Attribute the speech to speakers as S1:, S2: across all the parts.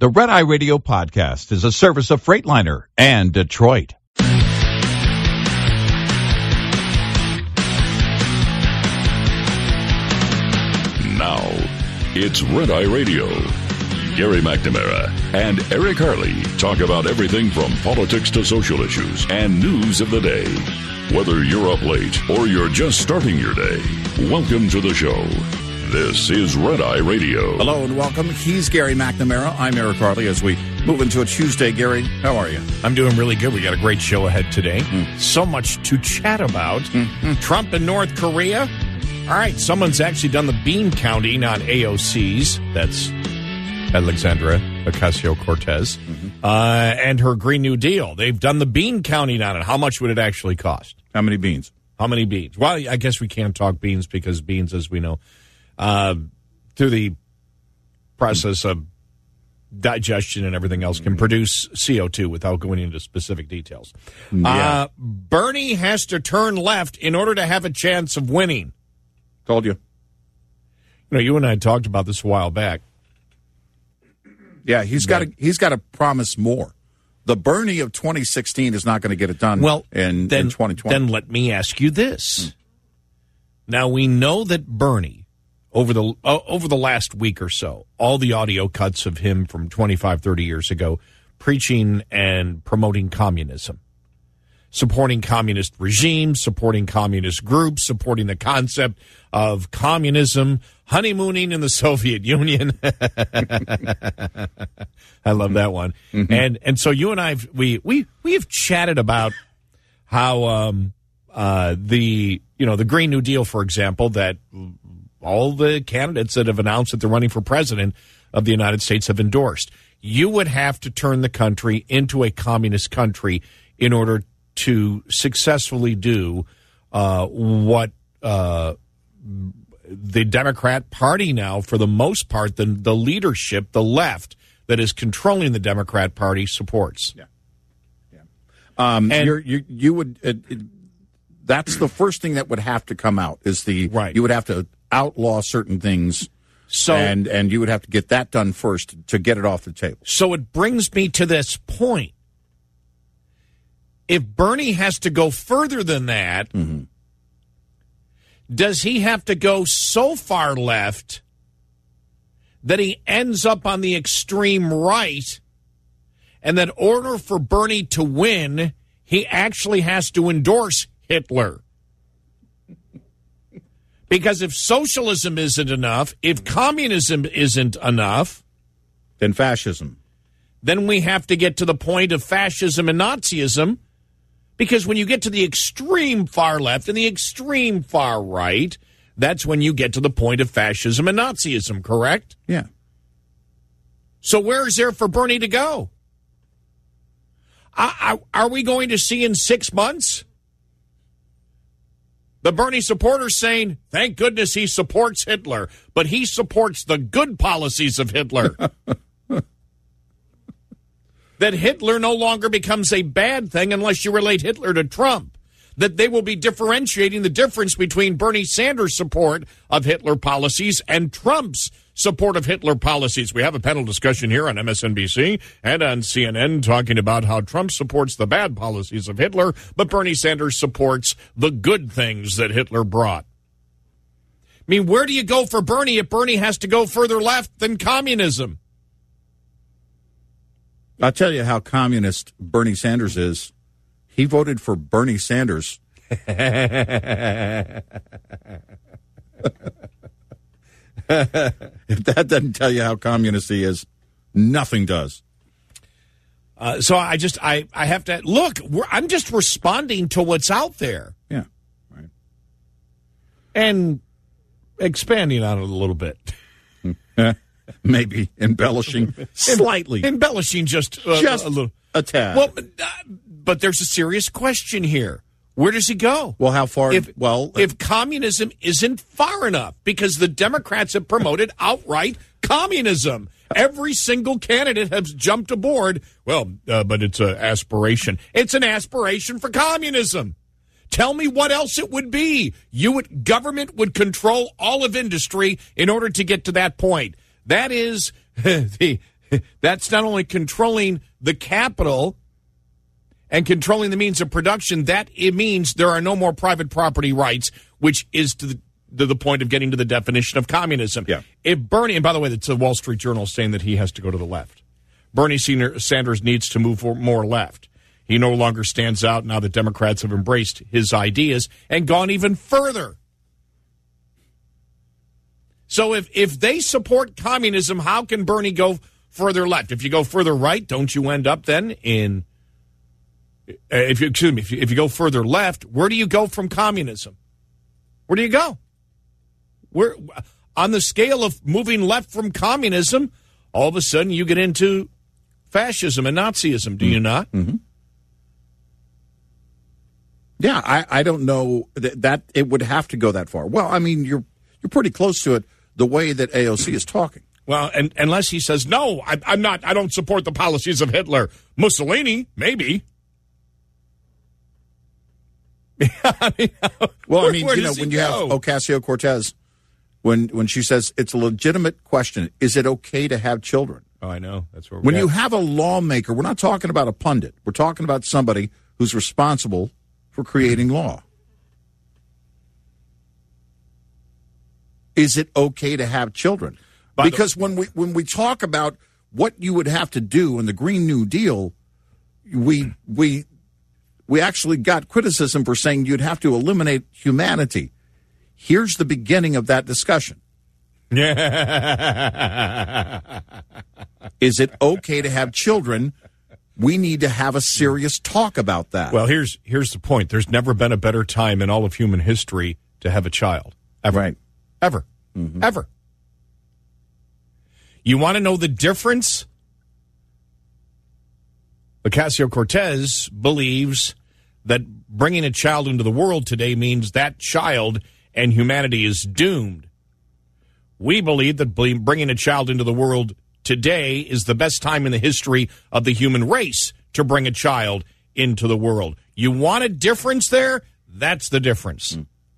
S1: The Red Eye Radio podcast is a service of Freightliner and Detroit.
S2: Now, it's Red Eye Radio. Gary McNamara and Eric Harley talk about everything from politics to social issues and news of the day. Whether you're up late or you're just starting your day, welcome to the show. This is Red Eye Radio.
S3: Hello and welcome. He's Gary McNamara. I'm Eric Harley. As we move into a Tuesday, Gary, how are you?
S4: I'm doing really good. We got a great show ahead today. So much to chat about. Trump and North Korea. All right, someone's actually done the bean counting on AOC's. That's Alexandra Ocasio-Cortez. And her Green New Deal. They've done the bean counting on it. How much would it actually cost?
S3: How many beans?
S4: How many beans? Well, I guess we can't talk beans because beans, as we know, through the process of digestion and everything else, can produce CO2 without going into specific details.
S3: Yeah.
S4: Bernie has to turn left in order to have a chance of winning.
S3: Told you.
S4: You know, you and I talked about this a while back.
S3: Yeah, he's got to promise more. The Bernie of 2016 is not going to get it done in 2020.
S4: Then let me ask you this. Now, we know that Bernie, over the last week or so, all the audio cuts of him from 25, 30 years ago, preaching and promoting communism, supporting communist regimes, supporting communist groups, supporting the concept of communism, honeymooning in the Soviet Union. I love that one. And so you and I, we have chatted about how the Green New Deal, for example, that all the candidates that have announced that they're running for president of the United States have endorsed. You would have to turn the country into a communist country in order to successfully do what the Democrat Party now, for the most part, the leadership, the left that is controlling the Democrat Party, supports.
S3: You would. That's the first thing that would have to come out. You would have to outlaw certain things. So and you would have to get that done first to get it off the table.
S4: So it brings me to this point. If Bernie has to go further than that, does he have to go so far left that he ends up on the extreme right, and that in order for Bernie to win, he actually has to endorse Hitler? Because if socialism isn't enough, if communism isn't enough,
S3: then fascism.
S4: Then we have to get to the point of fascism and Nazism. Because when you get to the extreme far left and the extreme far right, that's when you get to the point of fascism and Nazism, correct?
S3: Yeah.
S4: So where is there for Bernie to go? Are we going to see in 6 months the Bernie supporters saying, thank goodness he supports Hitler, but he supports the good policies of Hitler? That Hitler no longer becomes a bad thing unless you relate Hitler to Trump. That they will be differentiating the difference between Bernie Sanders' support of Hitler policies and Trump's support of Hitler policies. We have a panel discussion here on MSNBC and on CNN talking about how Trump supports the bad policies of Hitler, but Bernie Sanders supports the good things that Hitler brought. I mean, where do you go for Bernie if Bernie has to go further left than communism?
S3: I'll tell you how communist Bernie Sanders is. He voted for Bernie Sanders. If that doesn't tell you how communist he is, nothing does.
S4: So I have to look. I'm just responding to what's out there.
S3: Yeah, right.
S4: And expanding on it a little bit.
S3: Maybe embellishing slightly.
S4: Embellishing just a little.
S3: A tad.
S4: Well, but there's a serious question here. Where does he go?
S3: Well, how far?
S4: If communism isn't far enough, because the Democrats have promoted outright communism. Every single candidate has jumped aboard. Well, but it's an aspiration. It's an aspiration for communism. Tell me what else it would be. Government would control all of industry in order to get to that point. That is That's not only controlling the capital and controlling the means of production, that it means there are no more private property rights, which is to the point of getting to the definition of communism.
S3: Yeah.
S4: If Bernie, and by the way, it's the Wall Street Journal saying that he has to go to the left. Bernie Sanders needs to move more left. He no longer stands out now that Democrats have embraced his ideas and gone even further. So if they support communism, how can Bernie go further left? If you go further right, don't you end up then in... If you go further left, where do you go from communism? Where do you go? Where on the scale of moving left from communism, all of a sudden you get into fascism and Nazism, do you not?
S3: Mm-hmm. Yeah, I don't know that it would have to go that far. Well, I mean, you're pretty close to it the way that AOC is talking.
S4: Well, and unless he says, no, I'm not, I don't support the policies of Hitler. Mussolini, maybe.
S3: When you have Ocasio-Cortez, when she says it's a legitimate question, is it okay to have children?
S4: Oh, I know. That's where
S3: when you have a lawmaker, we're not talking about a pundit. We're talking about somebody who's responsible for creating law. Is it okay to have children? Because when we talk about what you would have to do in the Green New Deal, we actually got criticism for saying you'd have to eliminate humanity. Here's the beginning of that discussion. Is it okay to have children? We need to have a serious talk about that.
S4: Well, here's the point. There's never been a better time in all of human history to have a child. Ever.
S3: Right.
S4: Ever.
S3: Mm-hmm.
S4: Ever. You want to know the difference? Ocasio-Cortez believes that bringing a child into the world today means that child and humanity is doomed. We believe that bringing a child into the world today is the best time in the history of the human race to bring a child into the world. You want a difference there? That's the difference.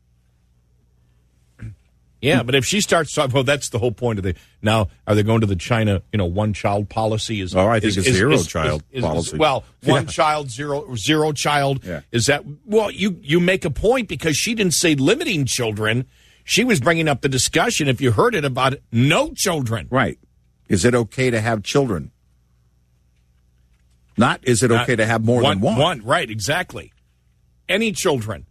S4: Yeah, but if she starts talking, well, that's the whole point of now, are they going to the China, one-child policy?
S3: I think it's zero-child policy.
S4: One child, zero child.
S3: Yeah.
S4: Is that, you make a point because she didn't say limiting children. She was bringing up the discussion, if you heard it, about no children.
S3: Right. Is it okay to have children? Not, is it okay to have more than one?
S4: Right, exactly. Any children.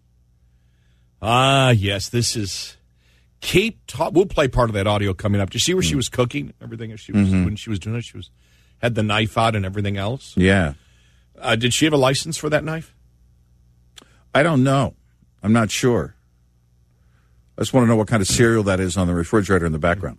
S4: Yes, this is... We'll play part of that audio coming up. Did you see where she was cooking and everything? When she was doing it, she had the knife out and everything else.
S3: Yeah.
S4: Did she have a license for that knife?
S3: I don't know. I'm not sure. I just want to know what kind of cereal that is on the refrigerator in the background.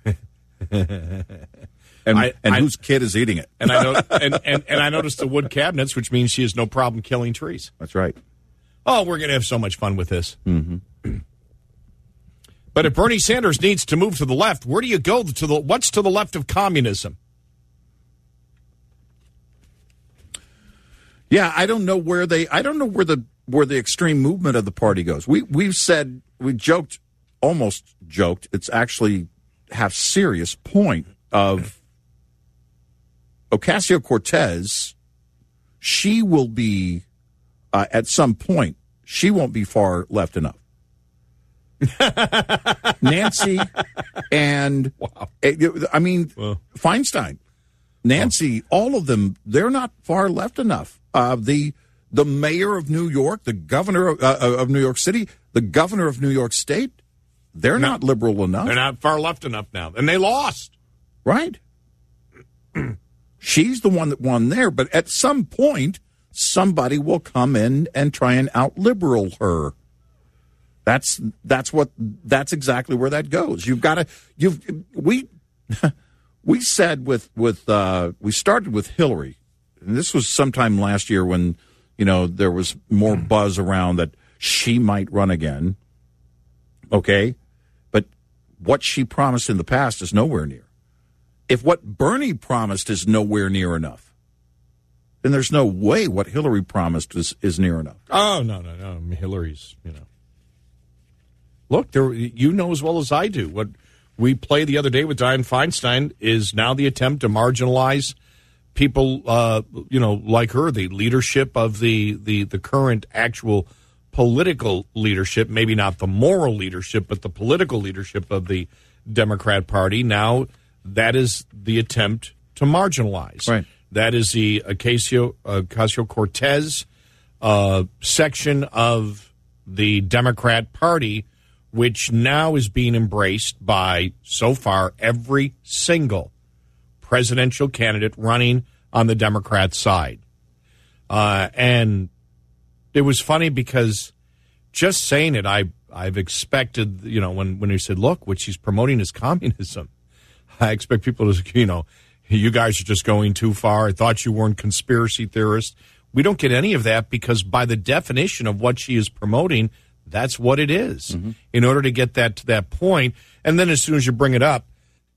S3: and whose kid is eating it?
S4: And I noticed the wood cabinets, which means she has no problem killing trees.
S3: That's right.
S4: Oh, we're going to have so much fun with this.
S3: Mm-hmm.
S4: But if Bernie Sanders needs to move to the left, where do you go what's to the left of communism?
S3: Yeah, I don't know where the extreme movement of the party goes. Almost joked. It's actually half serious point of Ocasio-Cortez. She will be at some point. She won't be far left enough. Nancy and Feinstein, Nancy, all of them, they're not far left enough. The mayor of New York, the governor of New York City, the governor of New York State, they're not liberal enough.
S4: They're not far left enough now, and they lost.
S3: Right. She's the one that won there, but at some point, somebody will come in and try and out-liberal her. That's exactly where that goes. We said we started with Hillary, and this was sometime last year when, there was more buzz around that she might run again. Okay. But what she promised in the past is nowhere near. If what Bernie promised is nowhere near enough, then there's no way what Hillary promised is near enough.
S4: Oh, no. Hillary's, Look, you know as well as I do what we played the other day with Dianne Feinstein is now the attempt to marginalize people, like her, the leadership of the current actual political leadership, maybe not the moral leadership, but the political leadership of the Democrat Party. Now that is the attempt to marginalize.
S3: Right.
S4: That is the Ocasio-Cortez section of the Democrat Party, which now is being embraced by, so far, every single presidential candidate running on the Democrat side. And it was funny because just saying it, I've expected, when he said, look, what she's promoting is communism. I expect people to, you guys are just going too far. I thought you weren't conspiracy theorists. We don't get any of that because by the definition of what she is promoting, that's what it is. Mm-hmm. In order to get that to that point, and then as soon as you bring it up,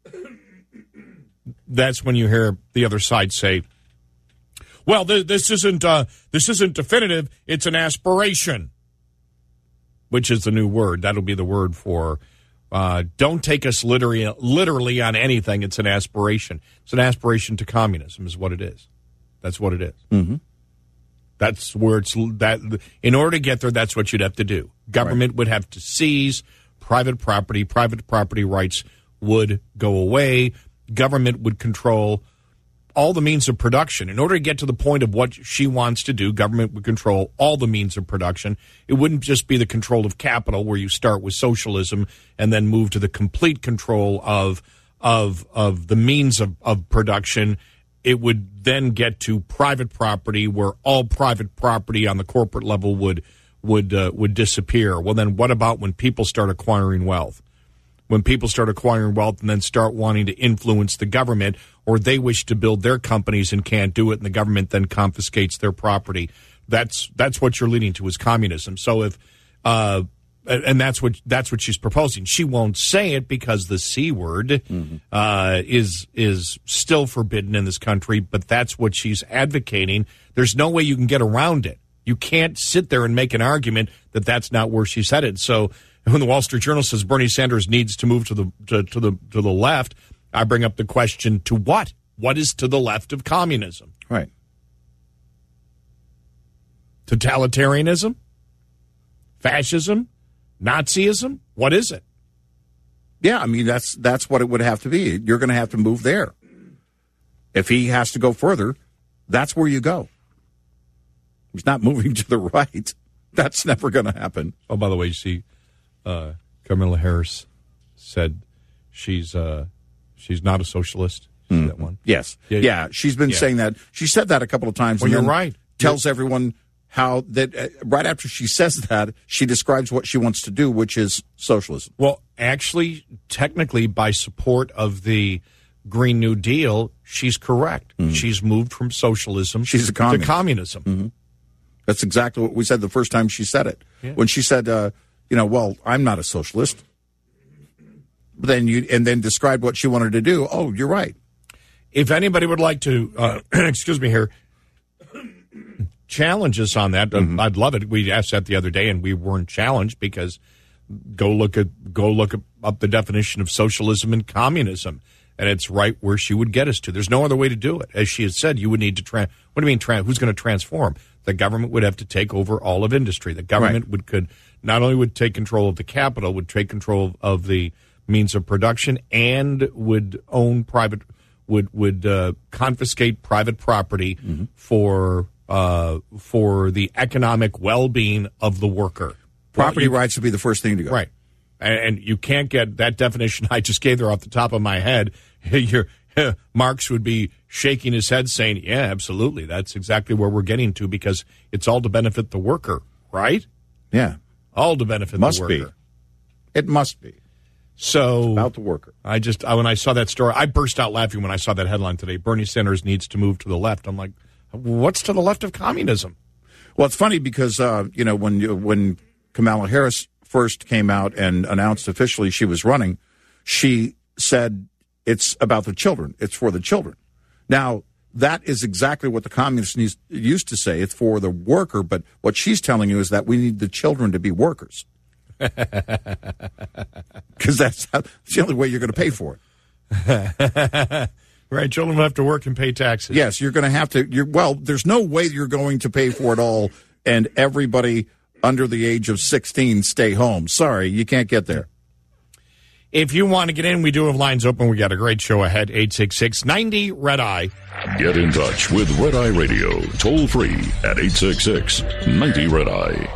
S4: that's when you hear the other side say, well, this isn't definitive. It's an aspiration, which is the new word. That'll be the word for don't take us literally on anything. It's an aspiration. It's an aspiration to communism is what it is. That's what it is. Mm-hmm. That's where it's that. In order to get there, that's what you'd have to do. Government would have to seize private property. Private property rights would go away. Government would control all the means of production. In order to get to the point of what she wants to do, government would control all the means of production. It wouldn't just be the control of capital where you start with socialism and then move to the complete control of the means of production. It would then get to private property where all private property on the corporate level would disappear. Well, then what about when people start acquiring wealth? When people start acquiring wealth and then start wanting to influence the government, or they wish to build their companies and can't do it, and the government then confiscates their property. That's what you're leading to is communism. So if and that's what she's proposing. She won't say it because the C word is still forbidden in this country, but that's what she's advocating. There's no way you can get around it. You can't sit there and make an argument that that's not where she's headed. So when the Wall Street Journal says Bernie Sanders needs to move to the left, I bring up the question, to what? What is to the left of communism?
S3: Right.
S4: Totalitarianism? Fascism? Nazism? What is it?
S3: Yeah, I mean, that's what it would have to be. You're going to have to move there. If he has to go further, that's where you go. He's not moving to the right. That's never going to happen.
S4: Oh, by the way, you see, Kamala Harris said she's not a socialist. See that one?
S3: Yes. Yeah, she's been saying that. She said that a couple of times.
S4: Well, you're right.
S3: Tells everyone how that right after she says that, she describes what she wants to do, which is socialism.
S4: Well, actually, technically, by support of the Green New Deal, she's correct. Mm-hmm. She's moved from socialism
S3: to
S4: communism.
S3: Mm-hmm. That's exactly what we said the first time she said it. Yeah. When she said, well, I'm not a socialist. Then described what she wanted to do. Oh, you're right.
S4: If anybody would like to, excuse me here, challenge us on that, I'd love it. We asked that the other day, and we weren't challenged because go look up the definition of socialism and communism, and it's right where she would get us to. There's no other way to do it. As she had said, you would need to what do you mean? Who's going to transform? The government would have to take over all of industry. The government could not only would take control of the capital, would take control of the means of production, and would own would confiscate private property for the economic well-being of the worker.
S3: Property rights would be the first thing to go.
S4: Right. And you can't get that definition I just gave there off the top of my head. Marx would be shaking his head saying, yeah, absolutely. That's exactly where we're getting to because it's all to benefit the worker, right?
S3: Yeah.
S4: All to benefit the worker.
S3: Must be. It must be.
S4: So
S3: it's about the worker.
S4: When I saw that story, I burst out laughing when I saw that headline today. Bernie Sanders needs to move to the left. I'm like, what's to the left of communism?
S3: Well, it's funny because, when Kamala Harris first came out and announced officially she was running, she said it's about the children. It's for the children. Now, that is exactly what the communists used to say. It's for the worker. But what she's telling you is that we need the children to be workers. Because that's the only way you're going to pay for it.
S4: Right, children will have to work and pay taxes.
S3: Yes, you're going to have to. There's no way you're going to pay for it all, and everybody under the age of 16 stay home. Sorry, you can't get there.
S4: If you want to get in, we do have lines open. We got a great show ahead. 866-90-RED-EYE.
S2: Get in touch with Red Eye Radio, toll free at 866-90-RED-EYE.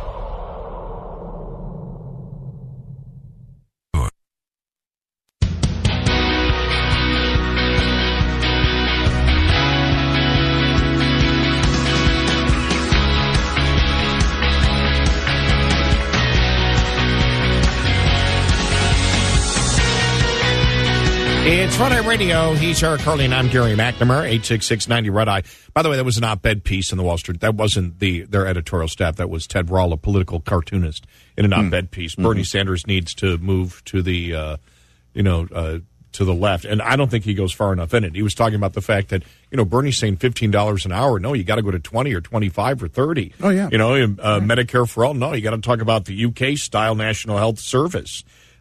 S4: It's Red Eye Radio. He's Eric Carly, and I'm Gary McNamara, 866-90-RED-EYE. By the way, that was an op-ed piece in the Wall Street. That wasn't their editorial staff. That was Ted Rall, a political cartoonist, in an op-ed piece. Bernie Sanders needs to move to the, to the left. And I don't think he goes far enough in it. He was talking about the fact that, Bernie's saying $15 an hour. No, you got to go to 20 or 25 or 30.
S3: Oh, yeah.
S4: Medicare for all. No, you got to talk about the UK-style National Health Service.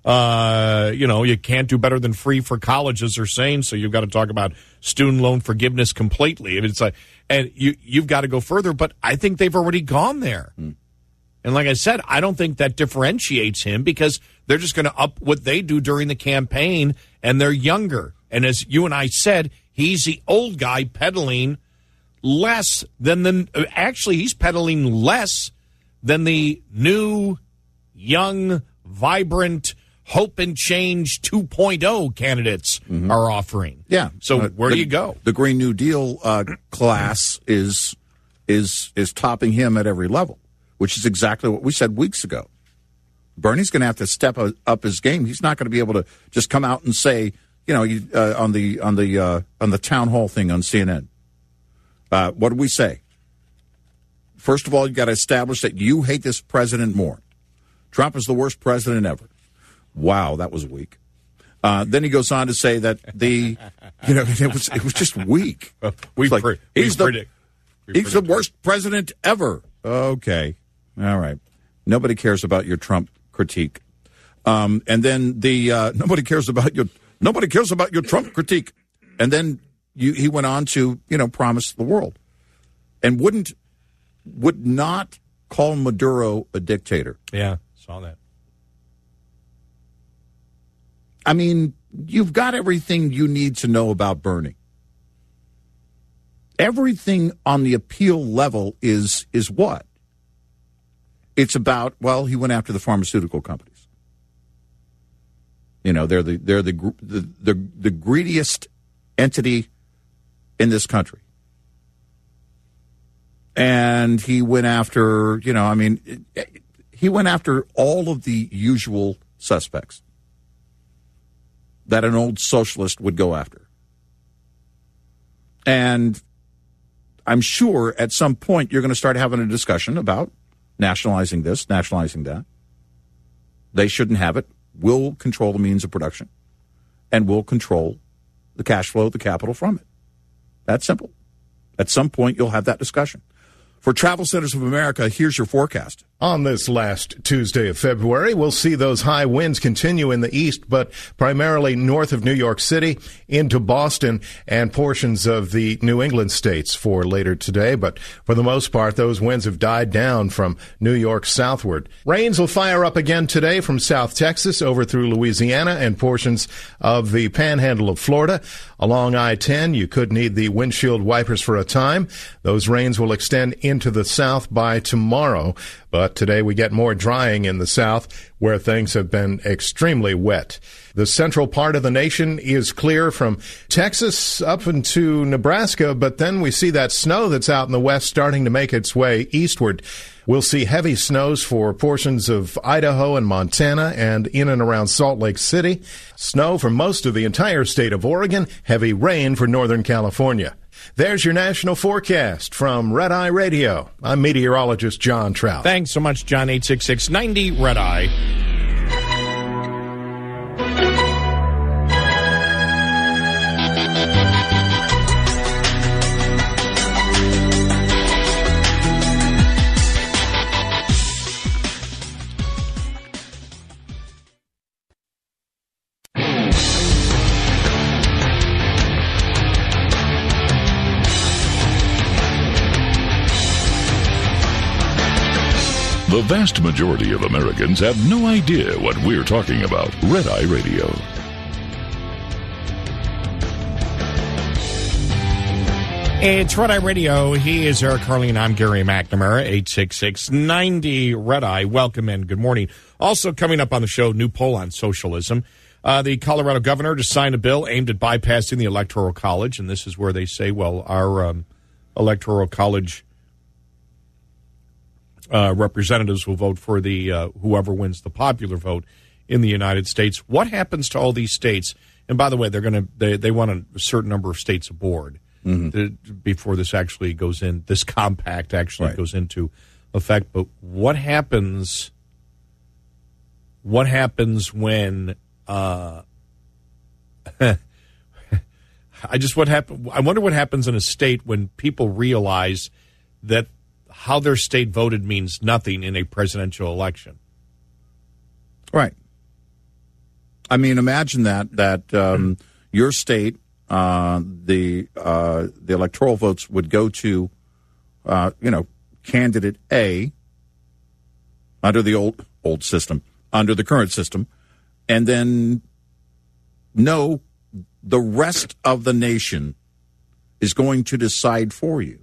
S4: You can't do better than free for college, as they're saying. So you've got to talk about student loan forgiveness completely. It's like, and you've got to go further. But I think they've already gone there. And like I said, I don't think that differentiates him because they're just going to up what they do during the campaign, and they're younger. And as you and I said, he's the old guy peddling less than he's peddling less than the new, young, vibrant, hope and change 2.0 candidates are offering.
S3: Yeah.
S4: So where do you go?
S3: The Green New Deal class is topping him at every level, which is exactly what we said weeks ago. Bernie's going to have to step up his game. He's not going to be able to just come out and say, on the town hall thing on CNN. What did we say? First of all, you got to establish that you hate this president more. Trump is the worst president ever. Wow, that was weak. Then he goes on to say that it was just weak.
S4: He's the
S3: worst president ever. Okay, all right. Nobody cares about your Trump critique, and then nobody cares about your Trump critique, and then he went on to promise the world, and would not call Maduro a dictator.
S4: Yeah, saw that.
S3: I mean, you've got everything you need to know about Bernie. Everything on the appeal level is what? It's about, he went after the pharmaceutical companies. They're the greediest entity in this country. And he went after, he went after all of the usual suspects that an old socialist would go after. And I'm sure at some point you're going to start having a discussion about nationalizing this, nationalizing that. They shouldn't have it. We'll control the means of production, and we'll control the cash flow, the capital from it. That's simple. At some point, you'll have that discussion. For Travel Centers of America, here's your forecast.
S5: On this last Tuesday of February, we'll see those high winds continue in the east, but primarily north of New York City into Boston and portions of the New England states for later today. But for the most part, those winds have died down from New York southward. Rains will fire up again today from South Texas over through Louisiana and portions of the panhandle of Florida. Along I-10, you could need the windshield wipers for a time. Those rains will extend into the south by tomorrow. But today we get more drying in the south where things have been extremely wet. The central part of the nation is clear from Texas up into Nebraska, but then we see that snow that's out in the west starting to make its way eastward. We'll see heavy snows for portions of Idaho and Montana and in and around Salt Lake City. Snow for most of the entire state of Oregon. Heavy rain for Northern California. There's your national forecast from Red Eye Radio. I'm meteorologist John Trout.
S4: Thanks so much, John. 866-90-RED-EYE.
S2: The vast majority of Americans have no idea what we're talking about. Red Eye Radio.
S4: It's Red Eye Radio. He is Eric Harley, and I'm Gary McNamara, 866-90 Red Eye. Welcome in. Good morning. Also coming up on the show, new poll on socialism. The Colorado governor just signed a bill aimed at bypassing the Electoral College, and this is where they say, well, our Electoral College representatives will vote for the whoever wins the popular vote in the United States. What happens to all these states? And by the way, they want a certain number of states aboard. Before this actually goes in, this compact actually goes into effect. But what happens when I wonder what happens in a state when people realize that how their state voted means nothing in a presidential election.
S3: Right. I mean, imagine that your state, the electoral votes would go to, candidate A under the old system, under the current system, and then no, the rest of the nation is going to decide for you.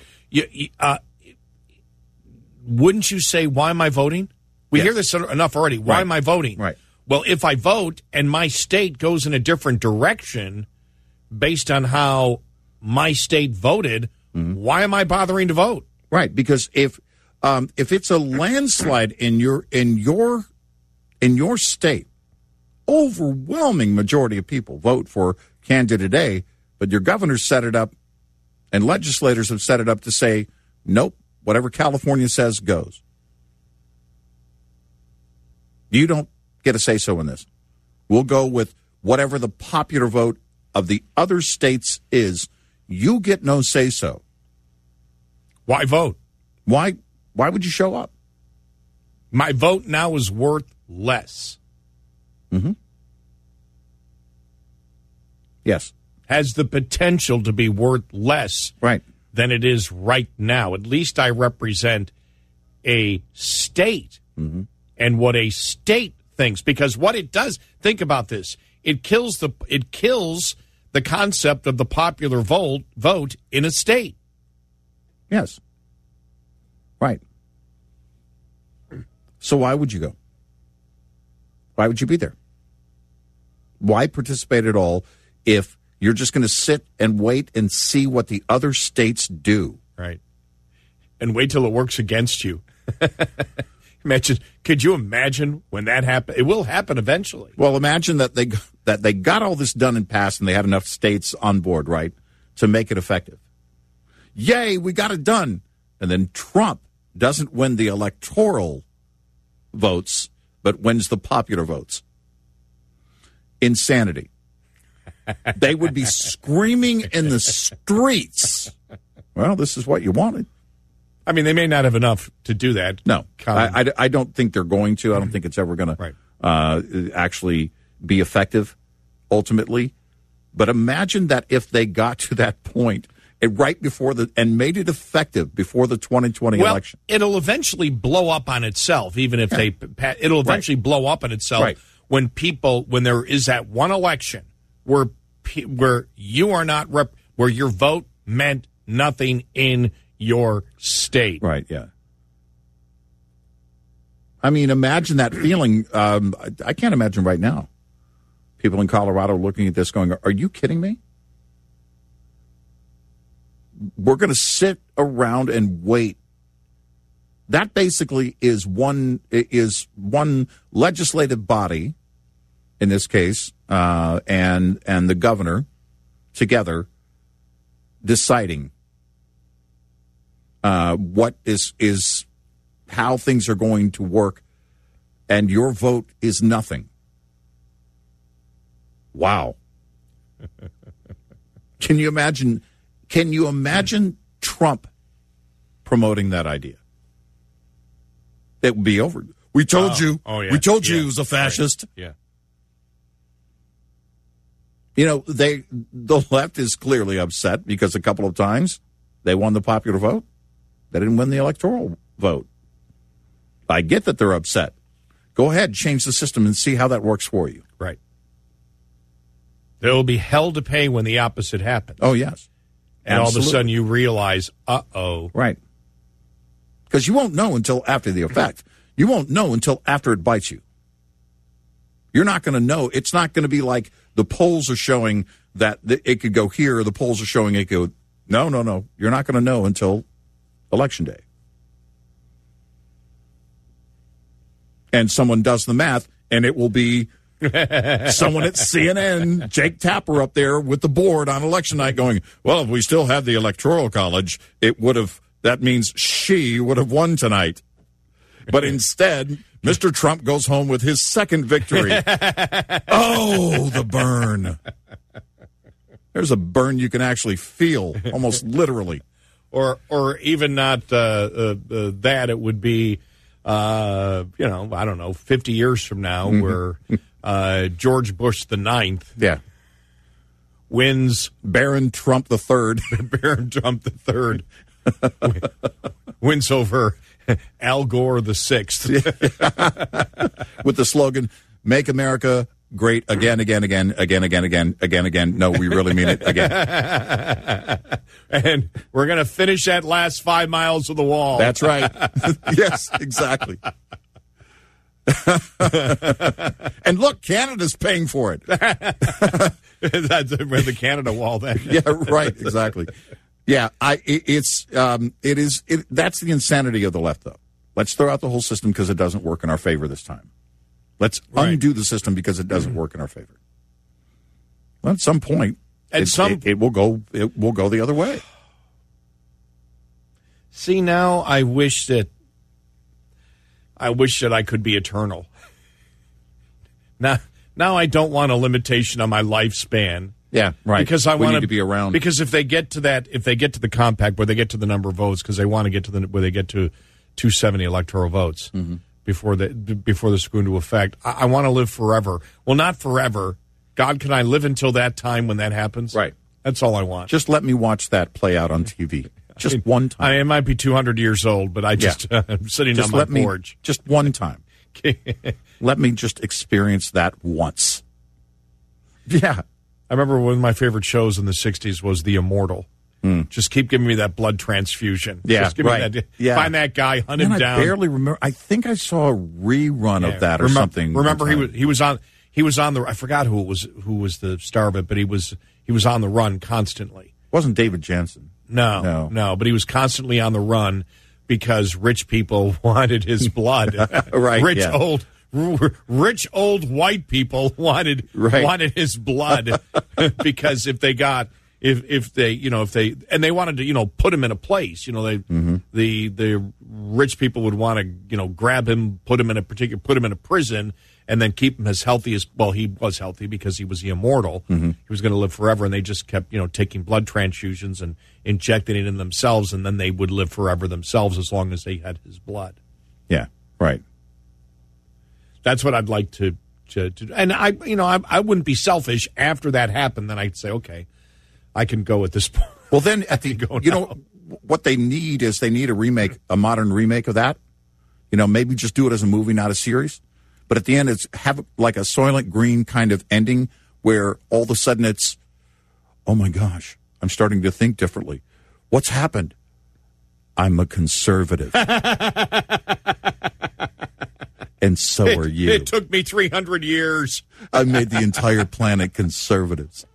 S4: Wouldn't you say, why am I voting? We
S3: Yes.
S4: hear this enough already. Why am I voting?
S3: Right.
S4: Well, if I vote and my state goes in a different direction based on how my state voted, why am I bothering to vote?
S3: Right, because if it's a landslide in your state, overwhelming majority of people vote for candidate A, but your governor set it up and legislators have set it up to say, nope, whatever California says goes. You don't get a say-so in this. We'll go with whatever the popular vote of the other states is. You get no say-so.
S4: Why vote?
S3: Why would you show up?
S4: My vote now is worth less.
S3: Yes.
S4: Has the potential to be worth less
S3: Right.
S4: than it is right now. At least I represent a state and what a state thinks. Because what it does, think about this, it kills the concept of the popular vote in a state.
S3: Yes. Right. So why would you go? Why would you be there? Why participate at all if you're just going to sit and wait and see what the other states do?
S4: Right. And wait till it works against you. Could you imagine when that happens? It will happen eventually.
S3: Well, imagine that they got all this done and passed and they had enough states on board, right, to make it effective. Yay, we got it done. And then Trump doesn't win the electoral votes, but wins the popular votes. Insanity. They would be screaming in the streets. Well, this is what you wanted.
S4: I mean, they may not have enough to do that.
S3: No, I don't think they're going to. I don't think it's ever going to actually be effective ultimately. But imagine that if they got to that point right before and made it effective before the 2020 election.
S4: It'll eventually blow up on itself, even if it'll eventually blow up on itself when there is that one election where you are not where your vote meant nothing in your state.
S3: Right, yeah. I mean, imagine that feeling. I can't imagine right now. People in Colorado looking at this going, are you kidding me? We're going to sit around and wait. That basically is one legislative body, in this case, and the governor together deciding what is how things are going to work, and your vote is nothing. Wow. Can you imagine Trump promoting that idea? It would be over. We told you.
S4: Oh, yeah.
S3: We told you he was a fascist.
S4: Right. Yeah.
S3: You know, the left is clearly upset because a couple of times they won the popular vote. They didn't win the electoral vote. I get that they're upset. Go ahead, change the system and see how that works for you.
S4: Right. There will be hell to pay when the opposite happens.
S3: Oh, yes.
S4: And all of a
S3: Absolutely.
S4: sudden you realize, uh-oh.
S3: Right. Because you won't know until after the effect. You won't know until after it bites you. You're not going to know. It's not going to be like the polls are showing that it could go here, or the polls are showing it could. No. You're not going to know until Election Day. And someone does the math, and it will be someone at CNN, Jake Tapper, up there with the board on election night going, well, if we still had the Electoral College, that means she would have won tonight. But instead, Mr. Trump goes home with his second victory. Oh, the burn. There's a burn you can actually feel, almost literally.
S4: Or even not that, it would be, I don't know, 50 years from now, where George Bush the Ninth wins.
S3: Baron Trump the Third.
S4: Baron Trump the Third wins over Al Gore the Sixth.
S3: With the slogan, "Make America great again, again, again, again, again, again, again, again." No, we really mean it again.
S4: And we're going to finish that last 5 miles of the wall.
S3: That's right. Yes, exactly. And look, Canada's paying for it.
S4: That's the Canada Wall then.
S3: Yeah, right, exactly. Yeah, that's the insanity of the left, though. Let's throw out the whole system because it doesn't work in our favor this time. Let's undo the system because it doesn't work in our favor. Well, at some point, it will go the other way.
S4: See, now I wish that I could be eternal. Now I don't want a limitation on my lifespan.
S3: Yeah, right.
S4: Because I want
S3: to be around.
S4: Because if they get to the compact where they get to the number of votes, because they want to get to where they get to 270 electoral votes before this go into effect, I want to live forever. Well, not forever. God, can I live until that time when that happens?
S3: Right.
S4: That's all I want.
S3: Just let me watch that play out on TV. Just one time.
S4: I might be 200 years old, but I'm sitting on my porch.
S3: Just one time. Let me just experience that once. Yeah.
S4: I remember one of my favorite shows in the 60s was The Immortal. Just keep giving me that blood transfusion.
S3: Yeah,
S4: just give me that.
S3: Yeah.
S4: Find that guy, hunt him down.
S3: I barely remember. I think I saw a rerun of that or something.
S4: Remember, he was on the. I forgot who was the star of it, but he was on the run constantly.
S3: It wasn't David Jansen.
S4: No, but he was constantly on the run because rich people wanted his blood.
S3: Right,
S4: Rich old white people wanted his blood because if they wanted to put him in a place, the rich people would want to grab him, put him in a prison, and then keep him as healthy as he was healthy because he was the immortal. He was going to live forever, and they just kept taking blood transfusions and injecting it in themselves, and then they would live forever themselves as long as they had his blood.
S3: Yeah, right.
S4: That's what I'd like to and I wouldn't be selfish after that happened. Then I'd say, okay, I can go at this point.
S3: Well, then what they need is a modern remake of that. Maybe just do it as a movie, not a series. But at the end, have like a Soylent Green kind of ending where all of a sudden it's, oh my gosh, I'm starting to think differently. What's happened? I'm a conservative. And so are you.
S4: It took me 300 years.
S3: I made the entire planet conservatives.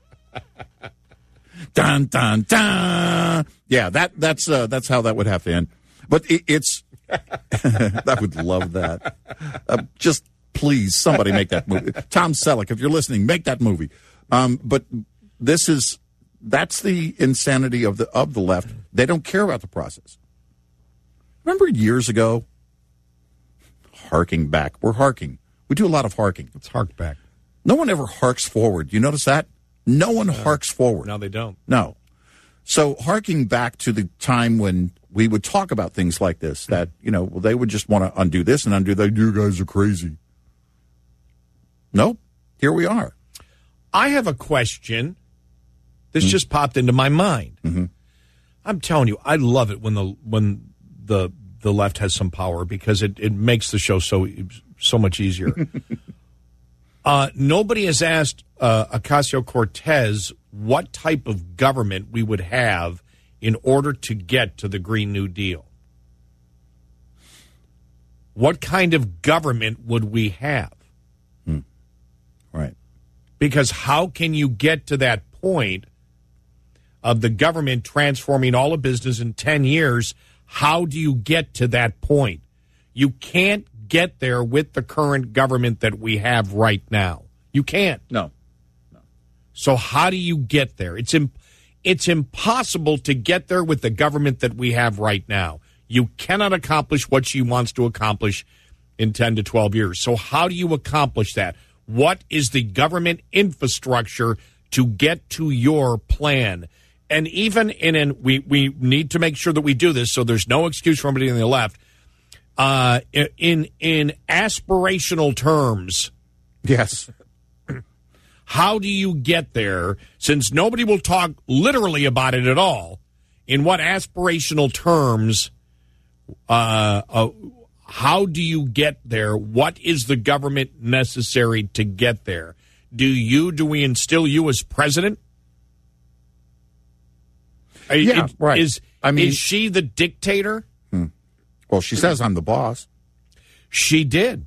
S3: Dun, dun, dun. Yeah, that's how that would have to end. But it's I would love that. Just please, somebody make that movie. Tom Selleck, if you're listening, make that movie. But that's the insanity of the left. They don't care about the process. Remember years ago? Harking back. We're harking. We do a lot of harking.
S4: Let's hark back.
S3: No one ever harks forward. You notice that? No one harks forward.
S4: No, they don't.
S3: No. So harking back to the time when we would talk about things like this, that, they would just want to undo this and undo that. You guys are crazy. Nope. Here we are.
S4: I have a question. This just popped into my mind. I'm telling you, I love it when the the left has some power because it makes the show so much easier. Nobody has asked Ocasio-Cortez what type of government we would have in order to get to the Green New Deal. What kind of government would we have?
S3: Right.
S4: Because how can you get to that point of the government transforming all of business in 10 years? How do you get to that point? You can't get there with the current government that we have right now. You can't.
S3: No.
S4: So how do you get there? It's impossible to get there with the government that we have right now. You cannot accomplish what she wants to accomplish in 10 to 12 years. So how do you accomplish that? What is the government infrastructure to get to your plan? And even we need to make sure that we do this so there's no excuse for anybody on the left. In aspirational terms.
S3: Yes.
S4: How do you get there, since nobody will talk literally about it at all? In what aspirational terms, how do you get there? What is the government necessary to get there? Do we instill you as president?
S3: Right.
S4: Is she the dictator?
S3: Well, she says I'm the boss.
S4: She did.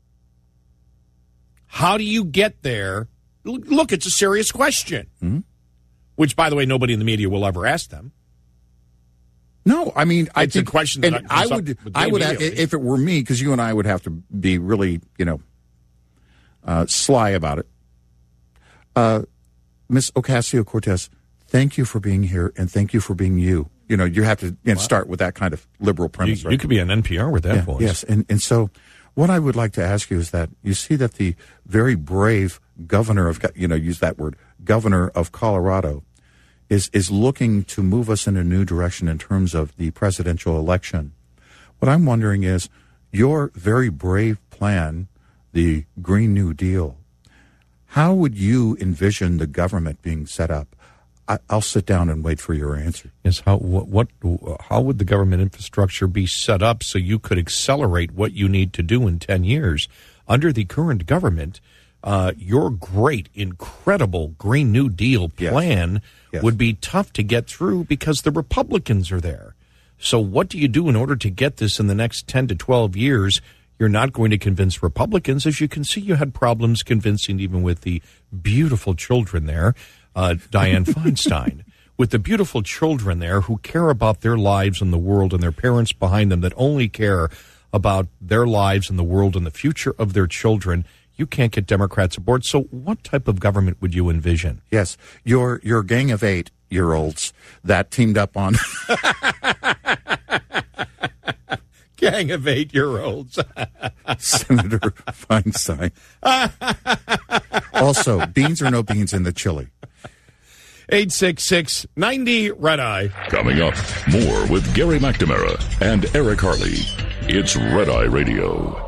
S4: How do you get there? Look, it's a serious question, which, by the way, nobody in the media will ever ask them.
S3: No, I mean,
S4: it's a question that
S3: I would, if it were me, because you and I would have to be really, sly about it. Miss Ocasio-Cortez, thank you for being here, and thank you for being you. You have to start with that kind of liberal premise.
S4: You could be an NPR with that voice.
S3: Yes, and so what I would like to ask you is that you see that the very brave governor of, use that word, governor of Colorado, is looking to move us in a new direction in terms of the presidential election. What I'm wondering is your very brave plan, the Green New Deal, how would you envision the government being set up? I'll sit down and wait for your answer.
S4: Yes, how would the government infrastructure be set up so you could accelerate what you need to do in 10 years? Under the current government, your great, incredible Green New Deal plan would be tough to get through because the Republicans are there. So what do you do in order to get this in the next 10 to 12 years? You're not going to convince Republicans. As you can see, you had problems convincing even with the beautiful children there, Dianne Feinstein, with the beautiful children there who care about their lives and the world and their parents behind them that only care about their lives and the world and the future of their children. You can't get Democrats aboard. So what type of government would you envision?
S3: Yes, your gang of 8-year-olds that teamed up on...
S4: Gang of 8-year-olds.
S3: Senator Feinstein. Also, beans or no beans in the chili?
S4: 866-90-RED-EYE.
S2: Coming up, more with Gary McNamara and Eric Harley. It's Red Eye Radio.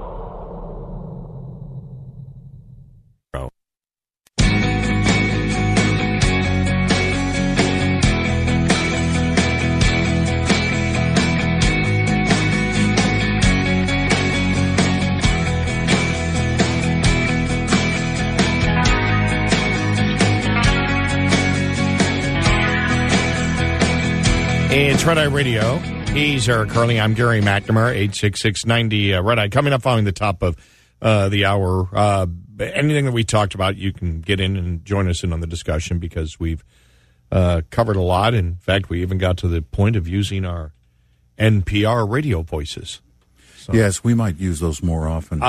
S4: It's Red Eye Radio. He's Eric Harley. I'm Gary McNamara, 866-90 Red Eye. Coming up following the top of the hour, anything that we talked about, you can get in and join us in on the discussion because we've covered a lot. In fact, we even got to the point of using our NPR radio voices.
S3: So, yes, we might use those more often.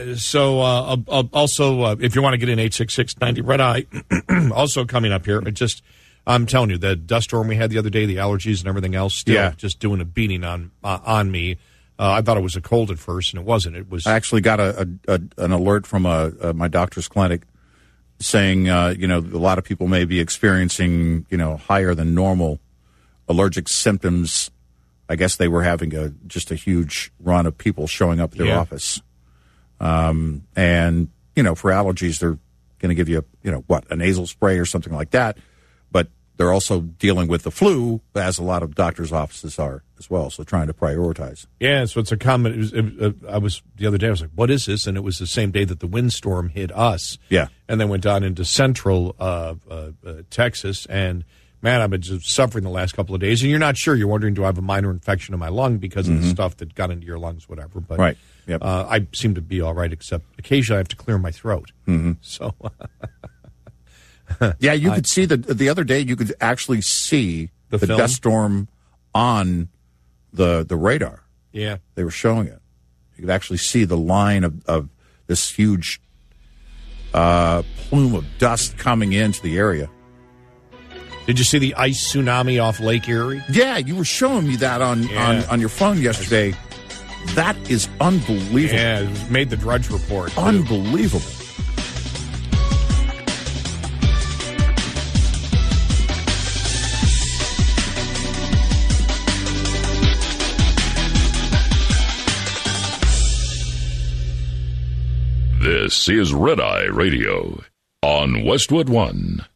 S4: Also, if you want to get in, 866-90 Red Eye. Also coming up here, I'm telling you, the dust storm we had the other day, the allergies and everything else, still just doing a beating on me. I thought it was a cold at first, and it wasn't. It was.
S3: I actually got an alert from my doctor's clinic saying, a lot of people may be experiencing, higher than normal allergic symptoms. I guess they were having just a huge run of people showing up at their office. And, for allergies, they're going to give you, a nasal spray or something like that. But they're also dealing with the flu, as a lot of doctors' offices are as well. So trying to prioritize.
S4: Yeah, so it's a common. I was the other day. I was like, "What is this?" And it was the same day that the windstorm hit us.
S3: Yeah,
S4: and then went down into central Texas. And man, I've been just suffering the last couple of days. And you're not sure. You're wondering, do I have a minor infection in my lung because of the stuff that got into your lungs, whatever. But
S3: right. Yep.
S4: I seem to be all right, except occasionally I have to clear my throat. So.
S3: Yeah, you could see the other day. You could actually see the dust storm on the radar.
S4: Yeah,
S3: they were showing it. You could actually see the line of this huge plume of dust coming into the area.
S4: Did you see the ice tsunami off Lake Erie?
S3: Yeah, you were showing me that on your phone yesterday. That is unbelievable.
S4: Yeah, it made the Drudge Report. Too.
S3: Unbelievable.
S2: This is Red Eye Radio on Westwood One.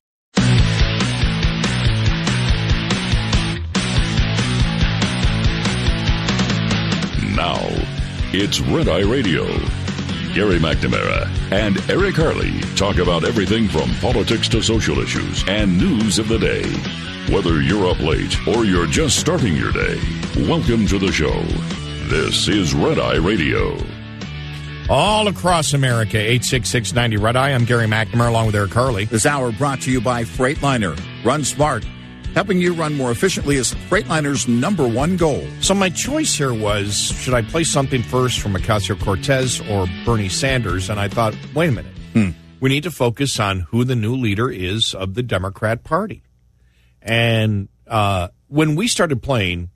S2: Now, it's Red Eye Radio. Gary McNamara and Eric Harley talk about everything from politics to social issues and news of the day. Whether you're up late or you're just starting your day, welcome to the show. This is Red Eye Radio.
S4: All across America, 866-90 Red Eye. I'm Gary McNamara along with Eric Harley.
S3: This hour brought to you by Freightliner. Run smart. Helping you run more efficiently is Freightliner's #1 goal.
S4: So my choice here was, should I play something first from Ocasio-Cortez or Bernie Sanders? And I thought, wait a minute. We need to focus on who the new leader is of the Democrat Party. And when we started playing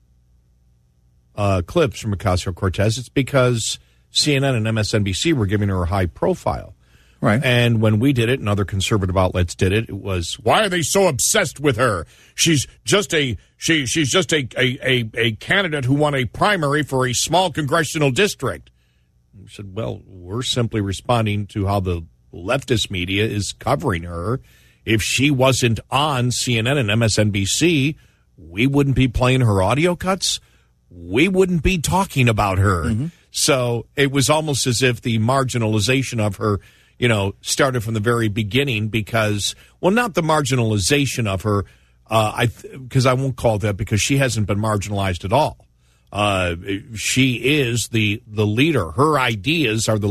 S4: clips from Ocasio-Cortez, it's because CNN and MSNBC were giving her a high profile.
S3: Right.
S4: And when we did it and other conservative outlets did it, it was, why are they so obsessed with her? She's just a candidate who won a primary for a small congressional district. We said, well, we're simply responding to how the leftist media is covering her. If she wasn't on CNN and MSNBC, we wouldn't be playing her audio cuts. We wouldn't be talking about her. Mm-hmm. So it was almost as if the marginalization of her, started from the very beginning because, well, not the marginalization of her, because I won't call it that because she hasn't been marginalized at all. She is the leader. Her ideas are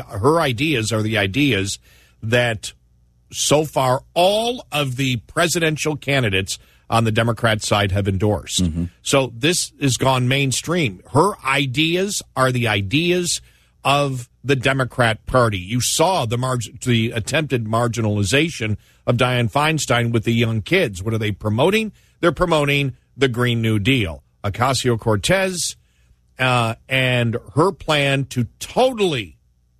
S4: the ideas that so far all of the presidential candidates on the Democrat side have endorsed. Mm-hmm. So this has gone mainstream. Her ideas are the ideas of the Democrat Party. You saw the attempted marginalization of Dianne Feinstein with the young kids. What are they promoting? They're promoting the Green New Deal. Ocasio-Cortez and her plan to totally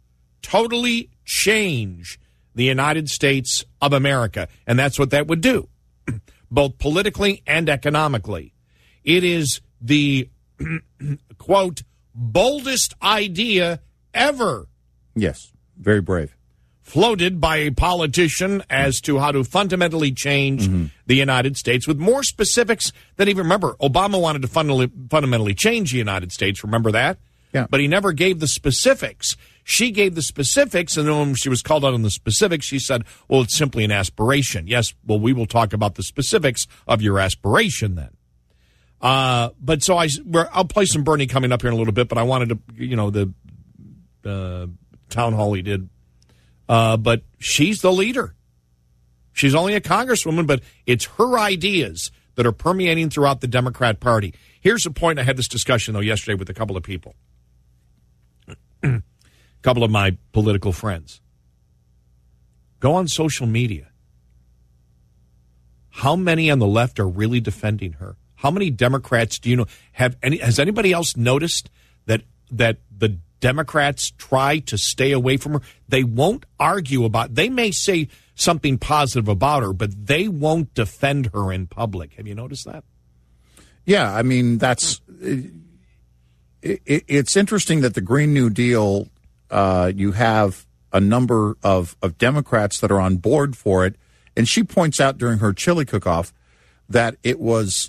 S4: change the United States of America. And that's what that would do, both politically and economically. It is the, quote, boldest idea ever.
S3: Yes, very brave.
S4: Floated by a politician as to how to fundamentally change the United States with more specifics than even, remember, Obama wanted to fundamentally change the United States. Remember that?
S3: Yeah.
S4: But he never gave the specifics. She gave the specifics, and then when she was called out on the specifics, she said, well, it's simply an aspiration. Yes, well, we will talk about the specifics of your aspiration then. But so I'll play some Bernie coming up here in a little bit, but I wanted to, the town hall he did. But she's the leader. She's only a congresswoman, but it's her ideas that are permeating throughout the Democrat Party. Here's the point. I had this discussion, though, yesterday with a couple of people. A couple of my political friends. Go on social media. How many on the left are really defending her? How many Democrats do you know has anybody else noticed that the Democrats try to stay away from her? They won't argue about, they may say something positive about her, but they won't defend her in public. Have you noticed that?
S3: Yeah, I mean, it's interesting that the Green New Deal, you have a number of Democrats that are on board for it. And she points out during her chili cook-off that it was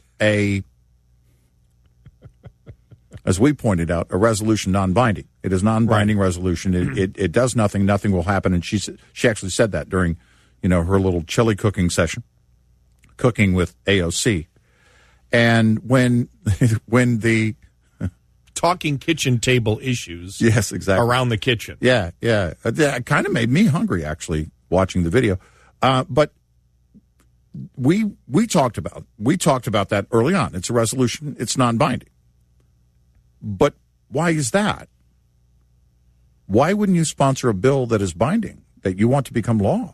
S3: as we pointed out, a resolution non-binding. It is non-binding resolution. It does nothing. Nothing will happen. And she actually said that during, her little chili cooking session, cooking with AOC. And when the
S4: talking kitchen table issues,
S3: yes, exactly,
S4: around the kitchen,
S3: it kind of made me hungry actually watching the video. But we talked about that early on. It's a resolution. It's non-binding. But why is that? Why wouldn't you sponsor a bill that is binding, that you want to become law?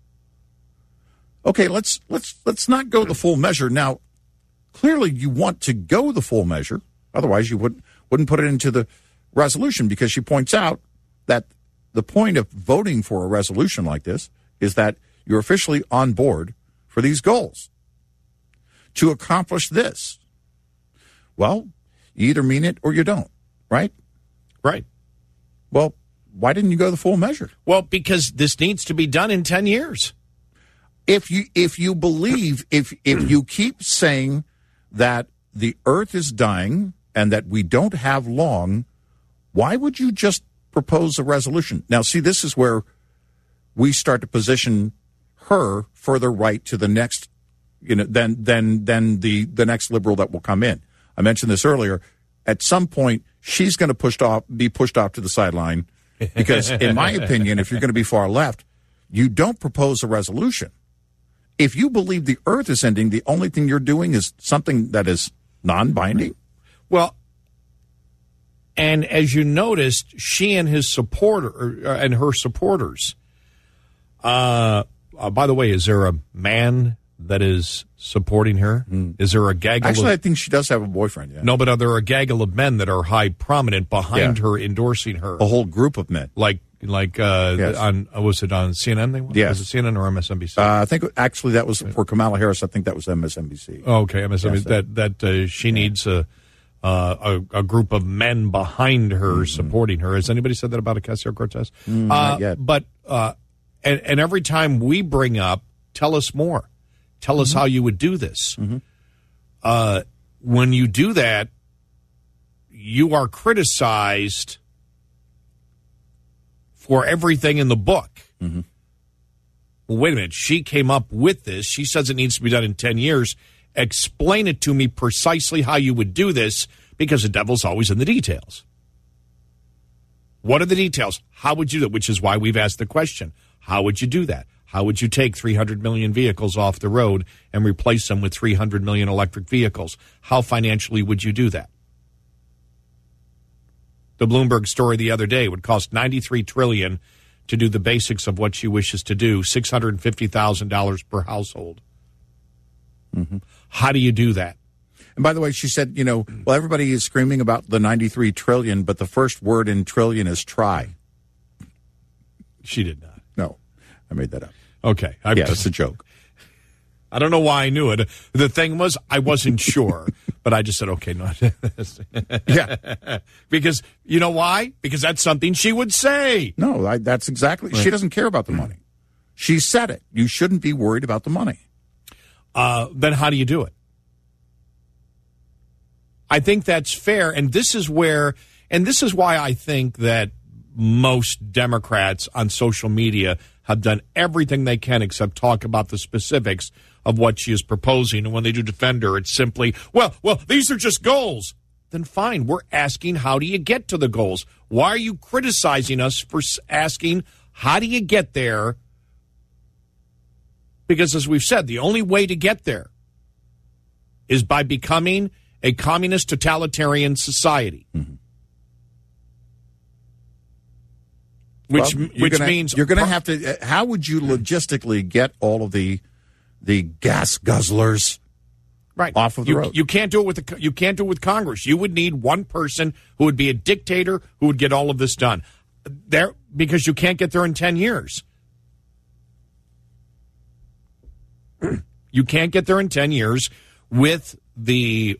S3: Okay, let's not go the full measure. Now, clearly you want to go the full measure. Otherwise, you wouldn't put it into the resolution, because she points out that the point of voting for a resolution like this is that you're officially on board for these goals. To accomplish this, well, you either mean it or you don't, right?
S4: Right.
S3: Well, why didn't you go the full measure?
S4: Well, because this needs to be done in 10 years.
S3: If you believe, if you keep saying that the earth is dying and that we don't have long, why would you just propose a resolution? Now, see, this is where we start to position her further right to the next, than the next liberal that will come in. I mentioned this earlier. At some point, she's going to be pushed off to the sideline, because, in my opinion, if you're going to be far left, you don't propose a resolution. If you believe the earth is ending, the only thing you're doing is something that is non-binding.
S4: Well, and as you noticed, she and her supporters. By the way, is there a man that is supporting her? Is there a gaggle?
S3: Actually, I think she does have a boyfriend. Yeah.
S4: No, but are there a gaggle of men that are high prominent behind her, endorsing her?
S3: A whole group of men,
S4: like yes. Was it on CNN?
S3: Yes.
S4: Was it CNN or MSNBC?
S3: I think actually that was for Kamala Harris. I think that was MSNBC.
S4: Oh, okay, MSNBC. Yes, she needs a group of men behind her, supporting her. Has anybody said that about Ocasio-Cortez?
S3: Not yet.
S4: But and every time we bring up, tell us more. Tell us how you would do this. When you do that, you are criticized for everything in the book. Well, wait a minute. She came up with this. She says it needs to be done in 10 years. Explain it to me precisely how you would do this, because the devil's always in the details. What are the details? How would you do that? Which is why we've asked the question. How would you do that? How would you take 300 million vehicles off the road and replace them with 300 million electric vehicles? How financially would you do that? The Bloomberg story the other day would cost $93 trillion to do the basics of what she wishes to do, $650,000 per household. How do you do that?
S3: And by the way, she said, well, everybody is screaming about the 93 trillion, but the first word in trillion is try.
S4: She did not.
S3: No, I made that up.
S4: Okay.
S3: It's a joke.
S4: I don't know why I knew it. The thing was, I wasn't sure, but I just said, okay, no.
S3: Yeah.
S4: Because, you know why? Because that's something she would say.
S3: No, that's exactly. Right. She doesn't care about the money. She said it. You shouldn't be worried about the money.
S4: Then how do you do it? I think that's fair. And this is why I think that most Democrats on social media have done everything they can except talk about the specifics of what she is proposing. And when they do defend her, it's simply, well, these are just goals. Then fine, we're asking, how do you get to the goals? Why are you criticizing us for asking, how do you get there? Because as we've said, the only way to get there is by becoming a communist totalitarian society. Which means
S3: you're going to have to. How would you logistically get all of the gas guzzlers off of the road?
S4: You can't do it with Congress. You would need one person who would be a dictator who would get all of this done. Because you can't get there in 10 years. You can't get there in 10 years with the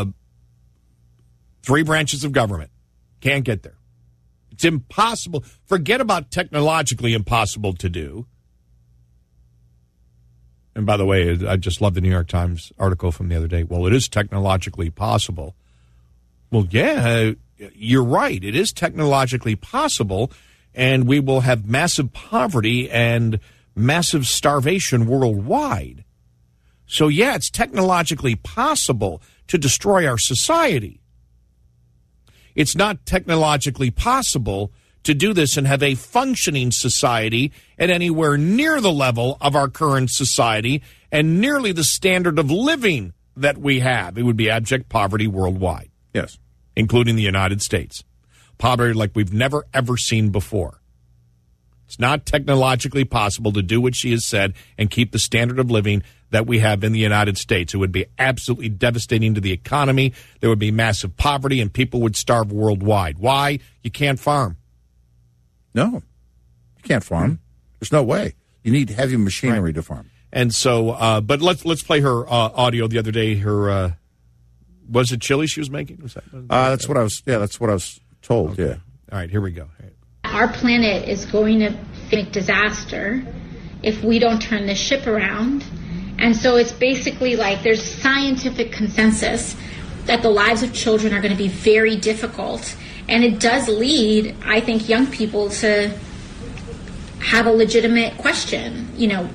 S4: 3 branches of government. Can't get there. It's impossible. Forget about technologically impossible to do. And by the way, I just love the New York Times article from the other day. Well, it is technologically possible. Well, yeah, you're right. It is technologically possible, and we will have massive poverty and massive starvation worldwide. So, yeah, it's technologically possible to destroy our society. It's not technologically possible to do this and have a functioning society at anywhere near the level of our current society and nearly the standard of living that we have. It would be abject poverty worldwide.
S3: Yes.
S4: Including the United States. Poverty like we've never, ever seen before. It's not technologically possible to do what she has said and keep the standard of living that we have in the United States. It would be absolutely devastating to the economy. There would be massive poverty, and people would starve worldwide. Why? You can't farm.
S3: No, you can't farm. There's no way. You need heavy machinery to farm.
S4: And so, but let's play her audio the other day. Her was it chili she was making? Was that,
S3: that's what I was. Yeah, that's what I was told.
S4: Okay.
S3: Yeah.
S4: All right, here we go.
S6: Our planet is going to face disaster if we don't turn this ship around. And so it's basically like there's scientific consensus that the lives of children are going to be very difficult. And it does lead, I think, young people to have a legitimate question. You know,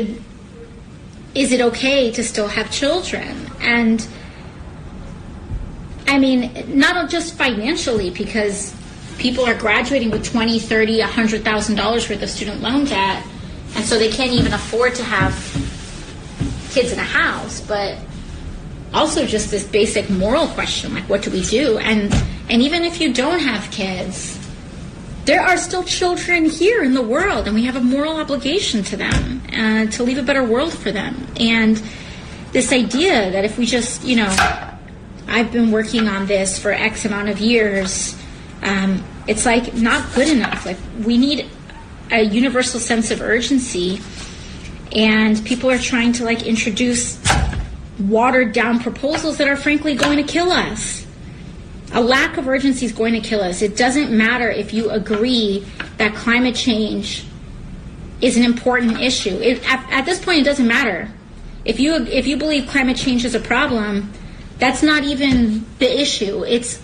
S6: is it okay to still have children? And I mean, not just financially, because people are graduating with $20,000, $30,000, $100,000 worth of student loan debt, and so they can't even afford to have kids in a house, but also just this basic moral question, like what do we do? And even if you don't have kids, there are still children here in the world, and we have a moral obligation to them to leave a better world for them. And this idea that if we just, you know, I've been working on this for X amount of years, it's like not good enough. Like we need a universal sense of urgency, and people are trying to like introduce watered down proposals that are frankly going to kill us. A lack of urgency is going to kill us. It doesn't matter if you agree that climate change is an important issue. At this point, it doesn't matter. If you believe climate change is a problem, that's not even the issue. It's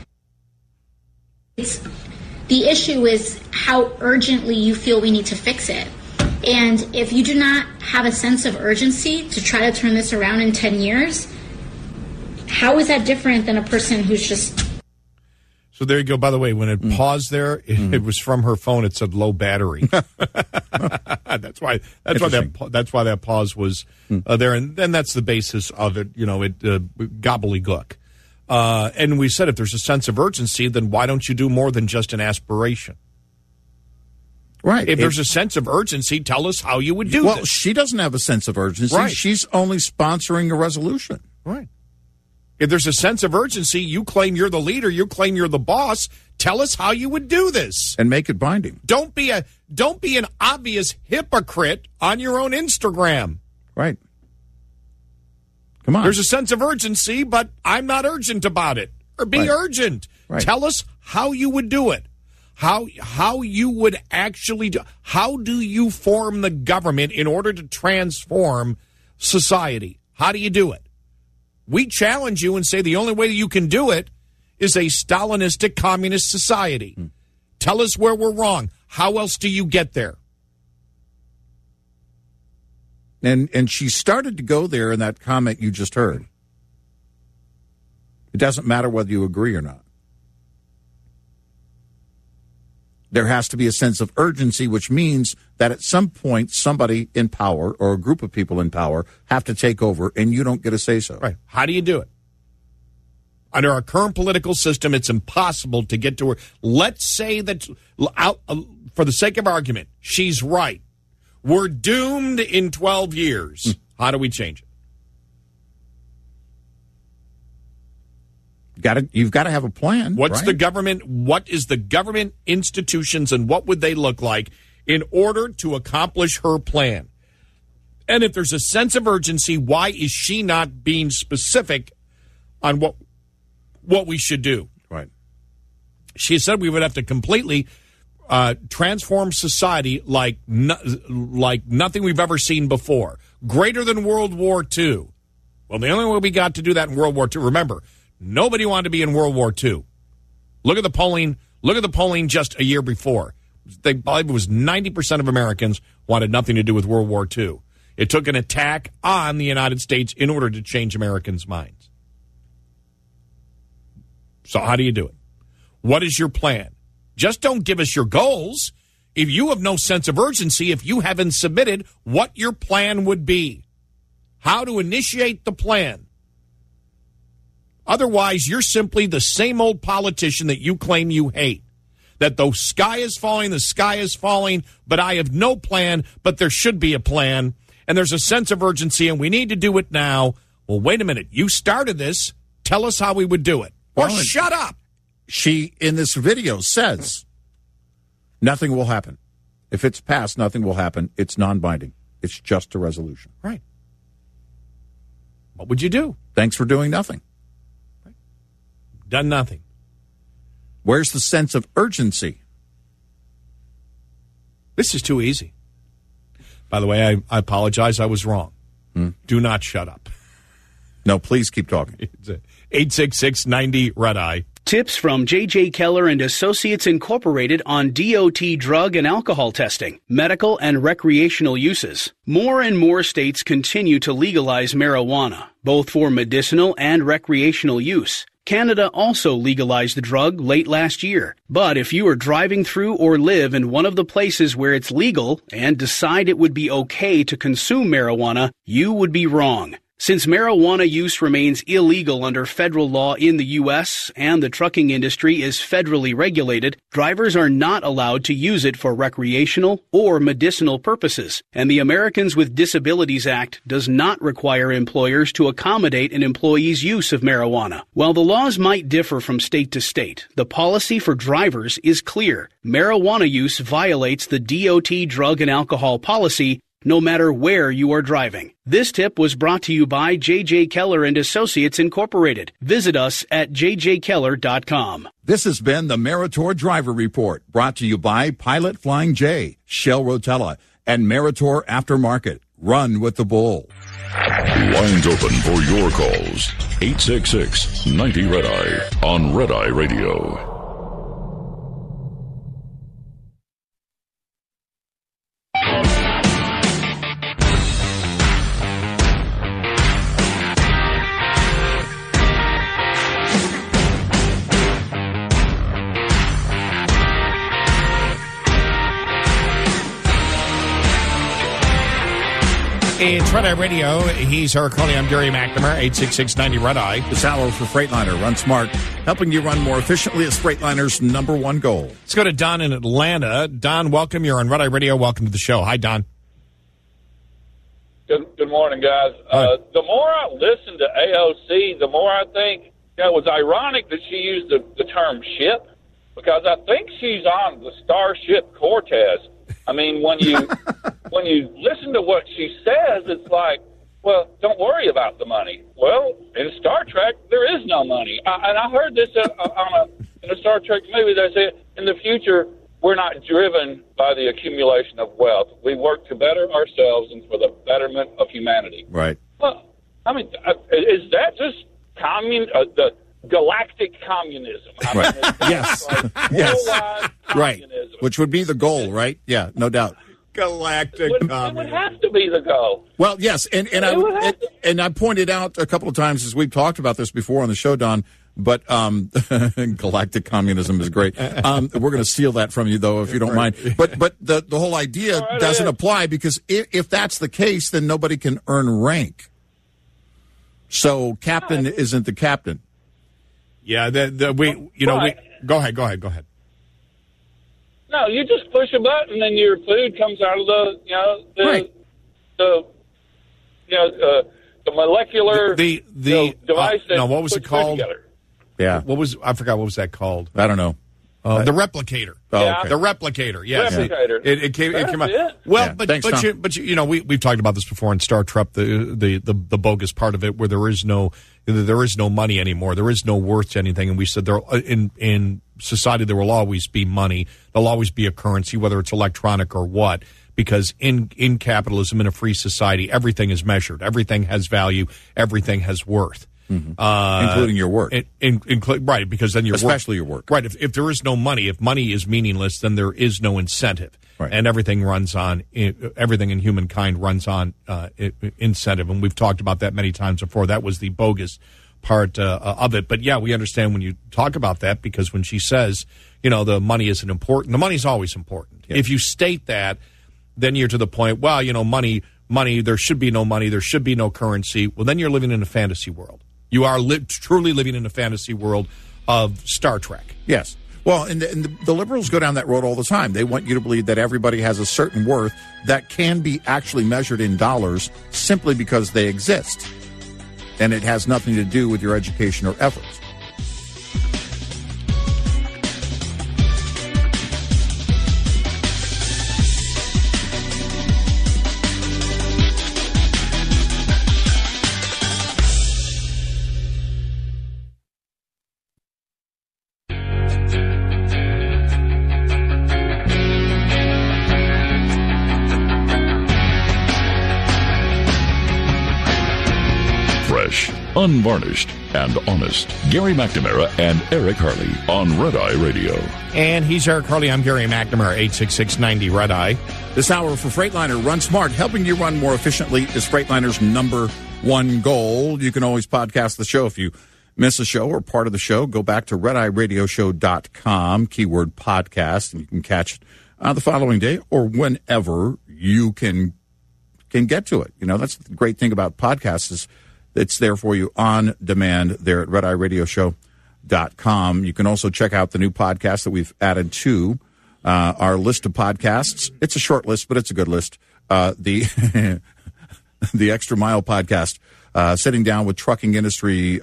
S6: the issue is how urgently you feel we need to fix it. And if you do not have a sense of urgency to try to turn this around in 10 years, how is that different than a person who's just...
S4: So there you go. By the way, when it paused there, it was from her phone. It said low battery. That's why that pause was there. And then that's the basis of it, you know, gobbledygook. And we said if there's a sense of urgency, then why don't you do more than just an aspiration?
S3: Right.
S4: If there's a sense of urgency, tell us how you would do this.
S3: Well, she doesn't have a sense of urgency.
S4: Right.
S3: She's only sponsoring a resolution.
S4: Right. If there's a sense of urgency, you claim you're the leader, you claim you're the boss, tell us how you would do this.
S3: And make it binding.
S4: Don't be an obvious hypocrite on your own Instagram.
S3: Right. Come on.
S4: There's a sense of urgency, but I'm not urgent about it. Or be urgent.
S3: Right.
S4: Tell us how you would do it. How you would actually do. How do you form the government in order to transform society? How do you do it? We challenge you and say the only way you can do it is a Stalinistic communist society. Tell us where we're wrong. How else do you get there?
S3: And she started to go there in that comment you just heard. It doesn't matter whether you agree or not. There has to be a sense of urgency, which means that at some point somebody in power or a group of people in power have to take over, and you don't get to say so.
S4: Right. How do you do it? Under our current political system, it's impossible to get to her. Let's say that, for the sake of argument, she's right. We're doomed in 12 years. How do we change it?
S3: You've got to have a plan.
S4: What is the government institutions, and what would they look like in order to accomplish her plan? And if there's a sense of urgency, why is she not being specific on what we should do?
S3: Right.
S4: She said we would have to completely transform society like nothing we've ever seen before. greater than World War II. Well, the only way we got to do that in World War II, remember, nobody wanted to be in World War II. Look at the polling. Look at the polling just a year before. They believe it was 90% of Americans wanted nothing to do with World War II. It took an attack on the United States in order to change Americans' minds. So how do you do it? What is your plan? Just don't give us your goals. If you have no sense of urgency, if you haven't submitted what your plan would be, how to initiate the plan. Otherwise, you're simply the same old politician that you claim you hate. That the sky is falling, but I have no plan, but there should be a plan, and there's a sense of urgency, and we need to do it now. Well, wait a minute. You started this. Tell us how we would do it. Or shut up.
S3: She, in this video, says nothing will happen. If it's passed, nothing will happen. It's non-binding. It's just a resolution.
S4: Right. What would you do?
S3: Thanks for doing nothing.
S4: Done nothing.
S3: Where's the sense of urgency?
S4: This is too easy. By the way, I apologize. I was wrong. Do not shut up.
S3: No, please keep talking.
S4: 866-90-RED-EYE.
S7: Tips from J.J. Keller and Associates Incorporated on DOT drug and alcohol testing, medical and recreational uses. More and more states continue to legalize marijuana, both for medicinal and recreational use. Canada also legalized the drug late last year. But if you are driving through or live in one of the places where it's legal and decide it would be okay to consume marijuana, you would be wrong. Since marijuana use remains illegal under federal law in the U.S. and the trucking industry is federally regulated, drivers are not allowed to use it for recreational or medicinal purposes. And the Americans with Disabilities Act does not require employers to accommodate an employee's use of marijuana. While the laws might differ from state to state, the policy for drivers is clear. Marijuana use violates the DOT drug and alcohol policy, no matter where you are driving. This tip was brought to you by J.J. Keller and Associates Incorporated. Visit us at jjkeller.com.
S3: This has been the Meritor Driver Report, brought to you by Pilot Flying J, Shell Rotella, and Meritor Aftermarket. Run with the bull.
S2: Lines open for your calls. 866-90-RED-EYE on Red Eye Radio.
S4: It's Red Eye Radio. He's Eric Carly. I'm Gary McNamara. 866-90-RED-EYE.
S3: This hour for Freightliner. Run smart, helping you run more efficiently is Freightliner's #1 goal.
S4: Let's go to Don in Atlanta. Don, welcome. You're on Red Eye Radio. Welcome to the show. Hi, Don.
S8: Good morning, guys. The more I listen to AOC, the more I think it was ironic that she used the term ship, because I think she's on the Starship Cortez. I mean, when you listen to what she says, it's like, well, don't worry about the money. Well, in Star Trek, there is no money. And I heard this in a Star Trek movie. They said, in the future, we're not driven by the accumulation of wealth. We work to better ourselves and for the betterment of humanity.
S3: Right.
S8: Well, I mean, is that just the galactic communism? I mean,
S3: Yes.
S8: like
S3: Yes.
S8: worldwide
S3: Right.
S8: communism.
S3: Which would be the goal, right? Yeah, no doubt.
S4: Galactic
S8: It would have to be the goal.
S3: Well, yes, and I pointed out a couple of times as we've talked about this before on the show, Don. But galactic communism is great. We're going to steal that from you, though, if you don't mind. But the whole idea doesn't apply, because if that's the case, then nobody can earn rank. So captain isn't the captain.
S4: Yeah, go ahead.
S8: No, you just push a button and your food comes out of the molecular device.
S4: What was it called?
S3: Yeah.
S4: I forgot what was that called?
S3: I don't know.
S4: The replicator.
S3: Oh, okay.
S4: The replicator. Yes.
S8: Replicator.
S4: It came out.
S8: It.
S4: Well,
S3: Yeah.
S4: but
S3: Thanks, Tom.
S4: we've talked about this before in Star Trek, the bogus part of it, where there is no money anymore. There is no worth to anything, and we said there in society there will always be money. There'll always be a currency, whether it's electronic or what, because in capitalism, in a free society, everything is measured. Everything has value. Everything has worth.
S3: Including your work.
S4: Right, because then
S3: especially your work.
S4: Right, if there is no money, if money is meaningless, then there is no incentive.
S3: Right.
S4: And everything in humankind runs on incentive. And we've talked about that many times before. That was the bogus part of it. But, yeah, we understand when you talk about that, because when she says, the money isn't important, the money's always important. Yeah. If you state that, then you're to the point, well, money, there should be no money, there should be no currency. Well, then you're living in a fantasy world. You are truly living in a fantasy world of Star Trek.
S3: Yes. Well, and the liberals go down that road all the time. They want you to believe that everybody has a certain worth that can be actually measured in dollars simply because they exist. And it has nothing to do with your education or efforts.
S2: Unvarnished and honest. Gary McNamara and Eric Harley on Red Eye Radio.
S4: And he's Eric Harley. I'm Gary McNamara, 86690 Red Eye.
S3: This hour for Freightliner, Run Smart. Helping you run more efficiently is Freightliner's #1 goal. You can always podcast the show. If you miss a show or part of the show, go back to redeyeradioshow.com, keyword podcast, and you can catch it the following day or whenever you can get to it. That's the great thing about podcasts is it's there for you on demand there at redeyeradioshow.com. You can also check out the new podcast that we've added to our list of podcasts. It's a short list, but it's a good list. The Extra Mile podcast, sitting down with trucking industry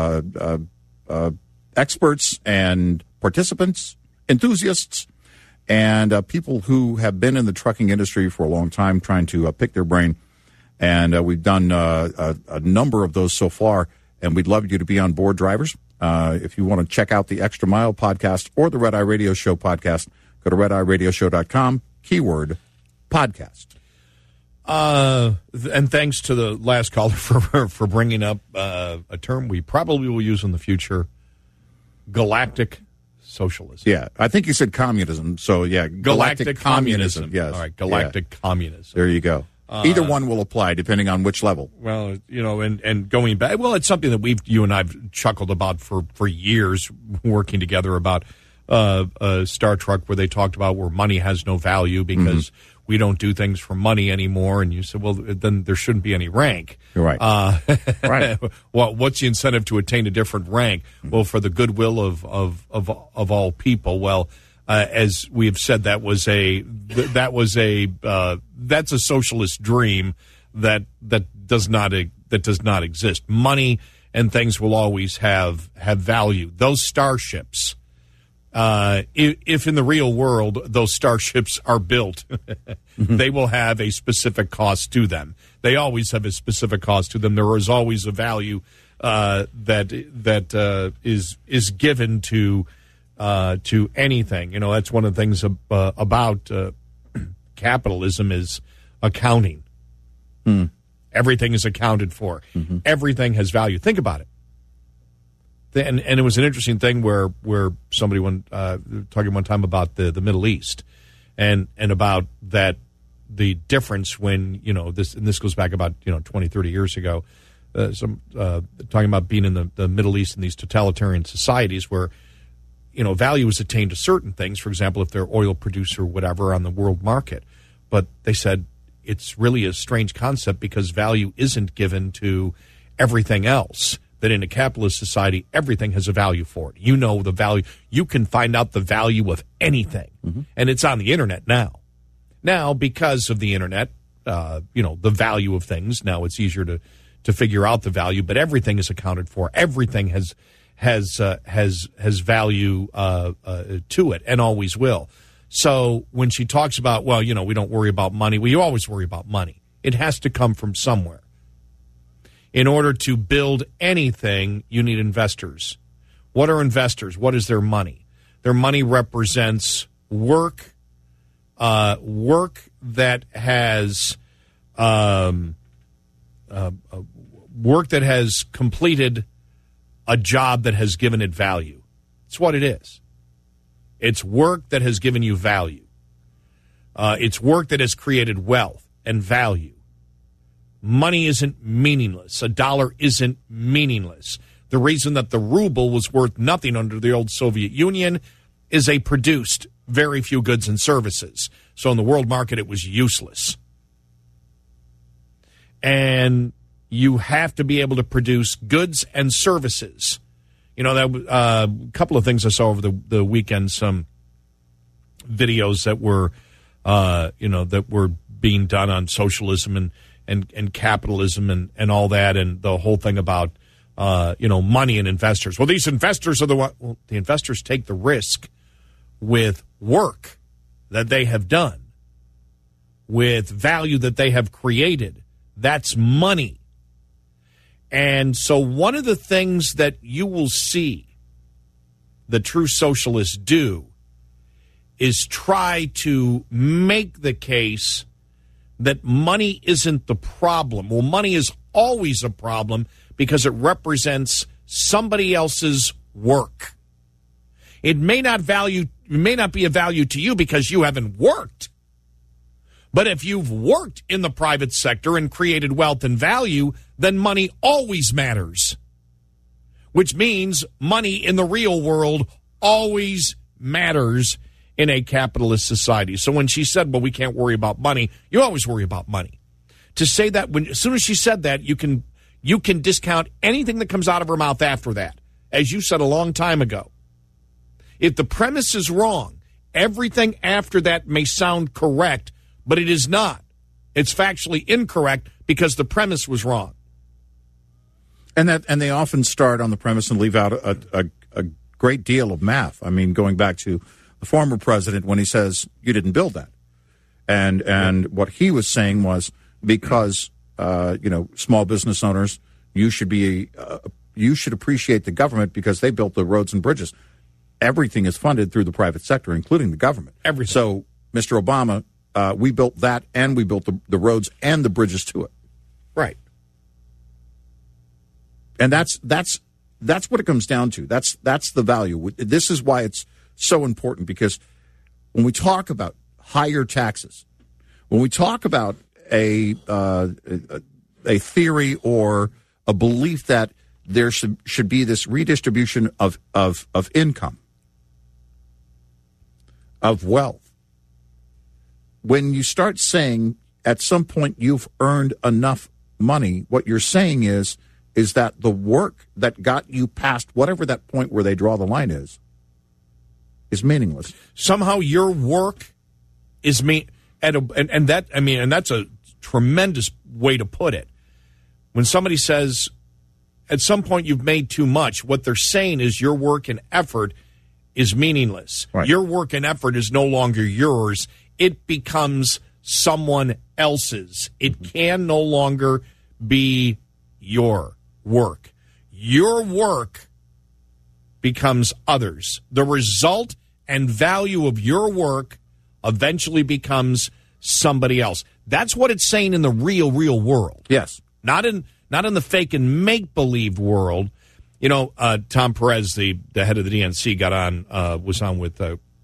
S3: experts and participants, enthusiasts, and people who have been in the trucking industry for a long time trying to pick their brain. And we've done a number of those so far, and we'd love you to be on board, drivers. If you want to check out the Extra Mile podcast or the Red Eye Radio Show podcast, go to redeyeradioshow.com, keyword podcast.
S4: And thanks to the last caller for bringing up a term we probably will use in the future, galactic socialism.
S3: Yeah, I think you said communism. So, yeah,
S4: galactic communism.
S3: Yes.
S4: All right, galactic communism.
S3: There you go. Either one will apply depending on which level.
S4: Well, and going back, well, it's something that you and I've chuckled about for years, working together about Star Trek, where they talked about where money has no value because we don't do things for money anymore. And you said, well, then there shouldn't be any rank.
S3: You're right.
S4: Right. Well, what's the incentive to attain a different rank? Well, for the goodwill of all people. Well, as we have said, that's a socialist dream that does not exist. Money and things will always have value. Those starships, if in the real world those starships are built, they will have a specific cost to them. They always have a specific cost to them. There is always a value that is given to anything. That's one of the things about capitalism is accounting. Everything is accounted for. Everything has value. Think about it. And it was an interesting thing where somebody talking one time about the Middle East and about that the difference when this goes back about 20, 30 years ago. Talking about being in the Middle East in these totalitarian societies where value is attained to certain things, for example, if they're oil producer or whatever on the world market. But they said it's really a strange concept because value isn't given to everything else. That in a capitalist society, everything has a value for it. The value. You can find out the value of anything. And it's on the internet now. Now, because of the internet, the value of things, now it's easier to figure out the value, but everything is accounted for. Everything has value to it and always will. So when she talks about, we don't worry about money, you always worry about money. It has to come from somewhere. In order to build anything, you need investors. What are investors? What is their money? Their money represents work work that has completed a job that has given it value. It's what it is. It's work that has given you value. It's work that has created wealth and value. Money isn't meaningless. A dollar isn't meaningless. The reason that the ruble was worth nothing under the old Soviet Union is they produced very few goods and services. So in the world market, it was useless. And you have to be able to produce goods and services. You know, that a couple of things I saw over the weekend, some videos that were, that were being done on socialism and capitalism and all that, and the whole thing about, money and investors. Well, these investors are the investors take the risk with work that they have done, with value that they have created. That's money. And so one of the things that you will see the true socialists do is try to make the case that money isn't the problem. Well, money is always a problem because it represents somebody else's work. It may not be a value to you because you haven't worked. But if you've worked in the private sector and created wealth and value, then money always matters. Which means money in the real world always matters in a capitalist society. So when she said, well, we can't worry about money, you always worry about money. To say that, as soon as she said that, you can discount anything that comes out of her mouth after that. As you said a long time ago. If the premise is wrong, everything after that may sound correct, but it is not. It's factually incorrect because the premise was wrong.
S3: And they often start on the premise and leave out a great deal of math. I mean, going back to the former president when he says, you didn't build that. And what he was saying was because, small business owners, you should appreciate the government because they built the roads and bridges. Everything is funded through the private sector, including the government. Everything. So, Mr. Obama, we built that, and we built the roads and the bridges to it.
S4: Right.
S3: And that's what it comes down to. That's the value. This is why it's so important, because when we talk about higher taxes, when we talk about a theory or a belief that there should be this redistribution of income, of wealth, when you start saying at some point you've earned enough money, what you're saying is that the work that got you past whatever that point where they draw the line is meaningless.
S4: Somehow your work is and that's a tremendous way to put it. When somebody says at some point you've made too much, what they're saying is your work and effort is meaningless. Right. Your work and effort is no longer yours. It becomes someone else's. It can no longer be your work. Your work becomes others. The result and value of your work eventually becomes somebody else. That's what it's saying in the real world.
S3: Yes.
S4: Not in the fake and make-believe world. You know, Tom Perez, the head of the DNC, was on with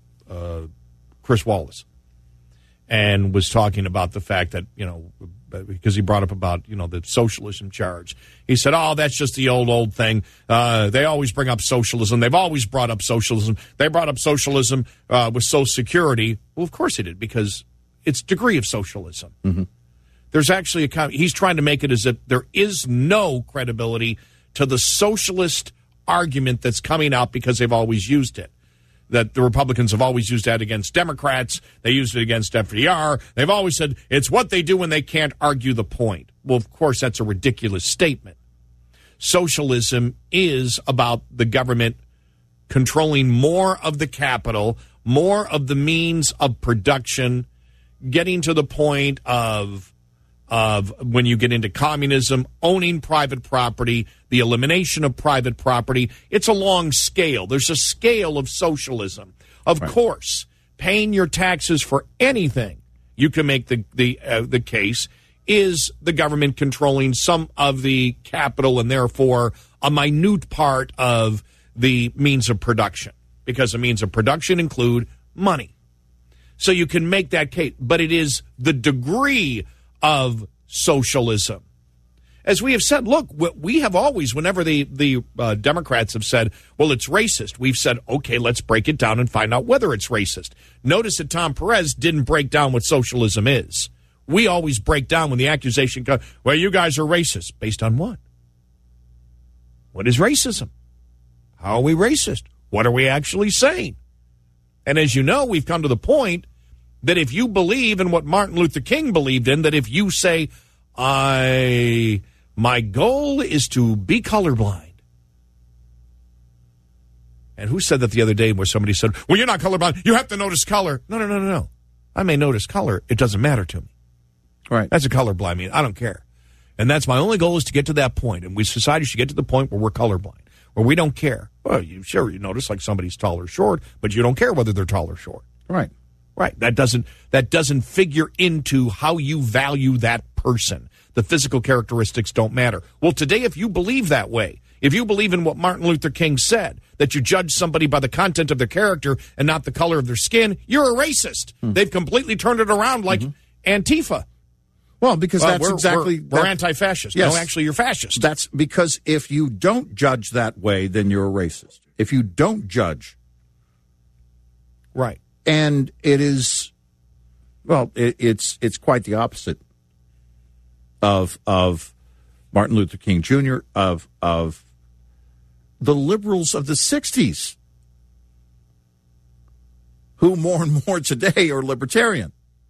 S4: Chris Wallace and was talking about the fact that, because he brought up about, the socialism charge. He said, oh, that's just the old thing. They always bring up socialism. They've always brought up socialism. They brought up socialism with Social Security. Well, of course they did, because it's degree of socialism. Mm-hmm. There's actually he's trying to make it as if there is no credibility to the socialist argument that's coming out because they've always used it. That the Republicans have always used that against Democrats. They used it against FDR. They've always said it's what they do when they can't argue the point. Well, of course, that's a ridiculous statement. Socialism is about the government controlling more of the capital, more of the means of production, getting to the point of when you get into communism, owning private property, the elimination of private property. It's a long scale. There's a scale of socialism. Of course, paying your taxes for anything, you can make the case is the government controlling some of the capital and therefore a minute part of the means of production, because the means of production include money. So you can make that case, but it is the degree of socialism. As we have said, look, we have always, whenever the Democrats have said, well, it's racist, we've said, okay, let's break it down and find out whether it's racist. Notice that Tom Perez didn't break down what socialism is. We always break down when the accusation comes, well, you guys are racist. Based on what? What is racism? How are we racist? What are we actually saying? And as you know, we've come to the point that if you believe in what Martin Luther King believed in, that if you say, my goal is to be colorblind. And who said that the other day where somebody said, well, you're not colorblind. You have to notice color. No. I may notice color. It doesn't matter to me.
S3: Right.
S4: That's a colorblind mean. I don't care. And that's my only goal, is to get to that point. And society should get to the point where we're colorblind, where we don't care. Well, you notice like somebody's tall or short, but you don't care whether they're tall or short.
S3: Right.
S4: Right. That doesn't figure into how you value that person. The physical characteristics don't matter. Well, today, if you believe that way, if you believe in what Martin Luther King said, that you judge somebody by the content of their character and not the color of their skin, you're a racist. They've completely turned it around like Antifa.
S3: Well, because
S4: we're anti-fascist.
S3: Yes.
S4: No, actually, you're fascist.
S3: That's because if you don't judge that way, then you're a racist. If you don't judge.
S4: Right.
S3: And it is, well, it's quite the opposite of Martin Luther King Jr., of the liberals of the 60s, who more and more today are libertarian.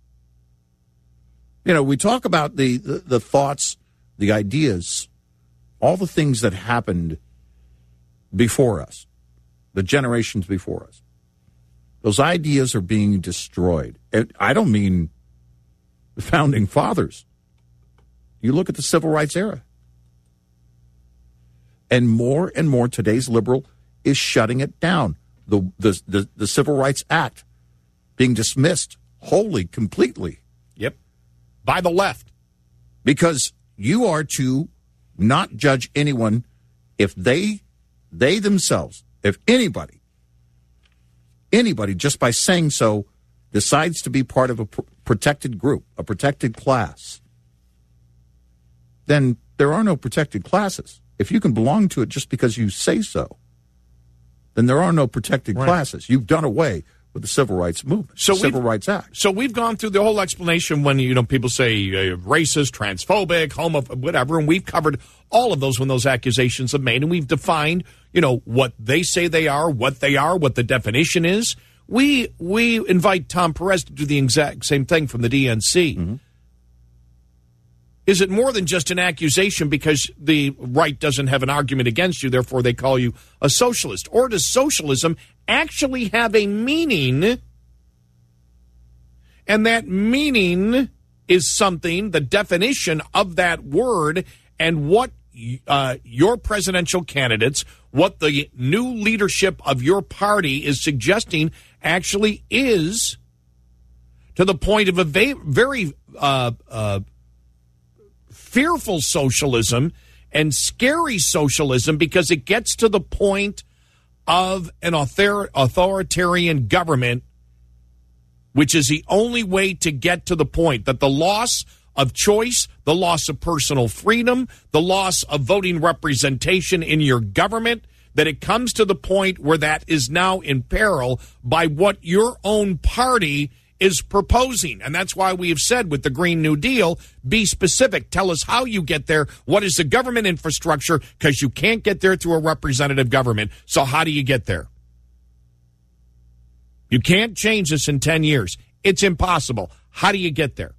S3: You know, we talk about the thoughts, the ideas, all the things that happened before us, the generations before us. Those ideas are being destroyed. And I don't mean the founding fathers. You look at the civil rights era. And more today's liberal is shutting it down. The Civil Rights Act being dismissed wholly, completely.
S4: Yep. By the left.
S3: Because you are to not judge anyone if they themselves, if anybody, just by saying so, decides to be part of a protected group, a protected class, then there are no protected classes. If you can belong to it just because you say so, then there are no protected classes. You've done away with the Civil Rights Movement, Civil Rights Act.
S4: So we've gone through the whole explanation when, people say racist, transphobic, homophobic, whatever, and we've covered all of those when those accusations are made, and we've defined, what they say they are, what the definition is. We invite Tom Perez to do the exact same thing from the DNC. Mm-hmm. Is it more than just an accusation because the right doesn't have an argument against you, therefore they call you a socialist? Or does socialism actually have a meaning, and that meaning is something, the definition of that word, and what your presidential candidates, what the new leadership of your party is suggesting actually is, to the point of a very fearful socialism and scary socialism, because it gets to the point of an authoritarian government, which is the only way to get to the point that the loss of choice, the loss of personal freedom, the loss of voting representation in your government, that it comes to the point where that is now in peril by what your own party is proposing. And that's why we have said with the Green New Deal, be specific. Tell us how you get there. What is the government infrastructure? Because you can't get there through a representative government. So how do you get there? You can't change this in 10 years. It's impossible. How do you get there?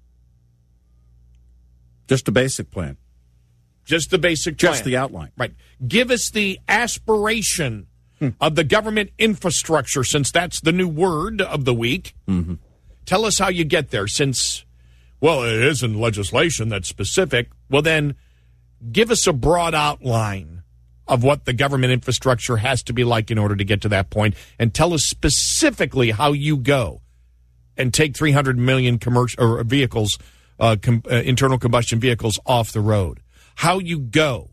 S3: Just a basic plan.
S4: Just the basic plan.
S3: Just the outline.
S4: Right. Give us the aspiration of the government infrastructure, since that's the new word of the week. Mm-hmm. Tell us how you get there, since, well, it isn't legislation that's specific. Well, then give us a broad outline of what the government infrastructure has to be like in order to get to that point, and tell us specifically how you go and take 300 million commercial or vehicles, internal combustion vehicles off the road. How you go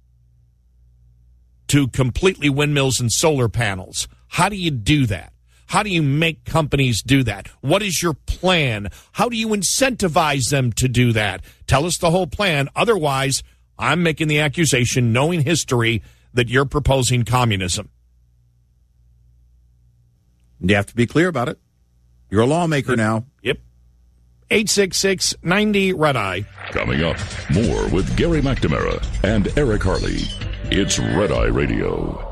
S4: to completely windmills and solar panels. How do you do that? How do you make companies do that? What is your plan? How do you incentivize them to do that? Tell us the whole plan. Otherwise, I'm making the accusation, knowing history, that you're proposing communism.
S3: You have to be clear about it. You're a lawmaker now.
S4: Yep. 866-90-RED-EYE.
S2: Coming up, more with Gary McNamara and Eric Harley. It's Red Eye Radio.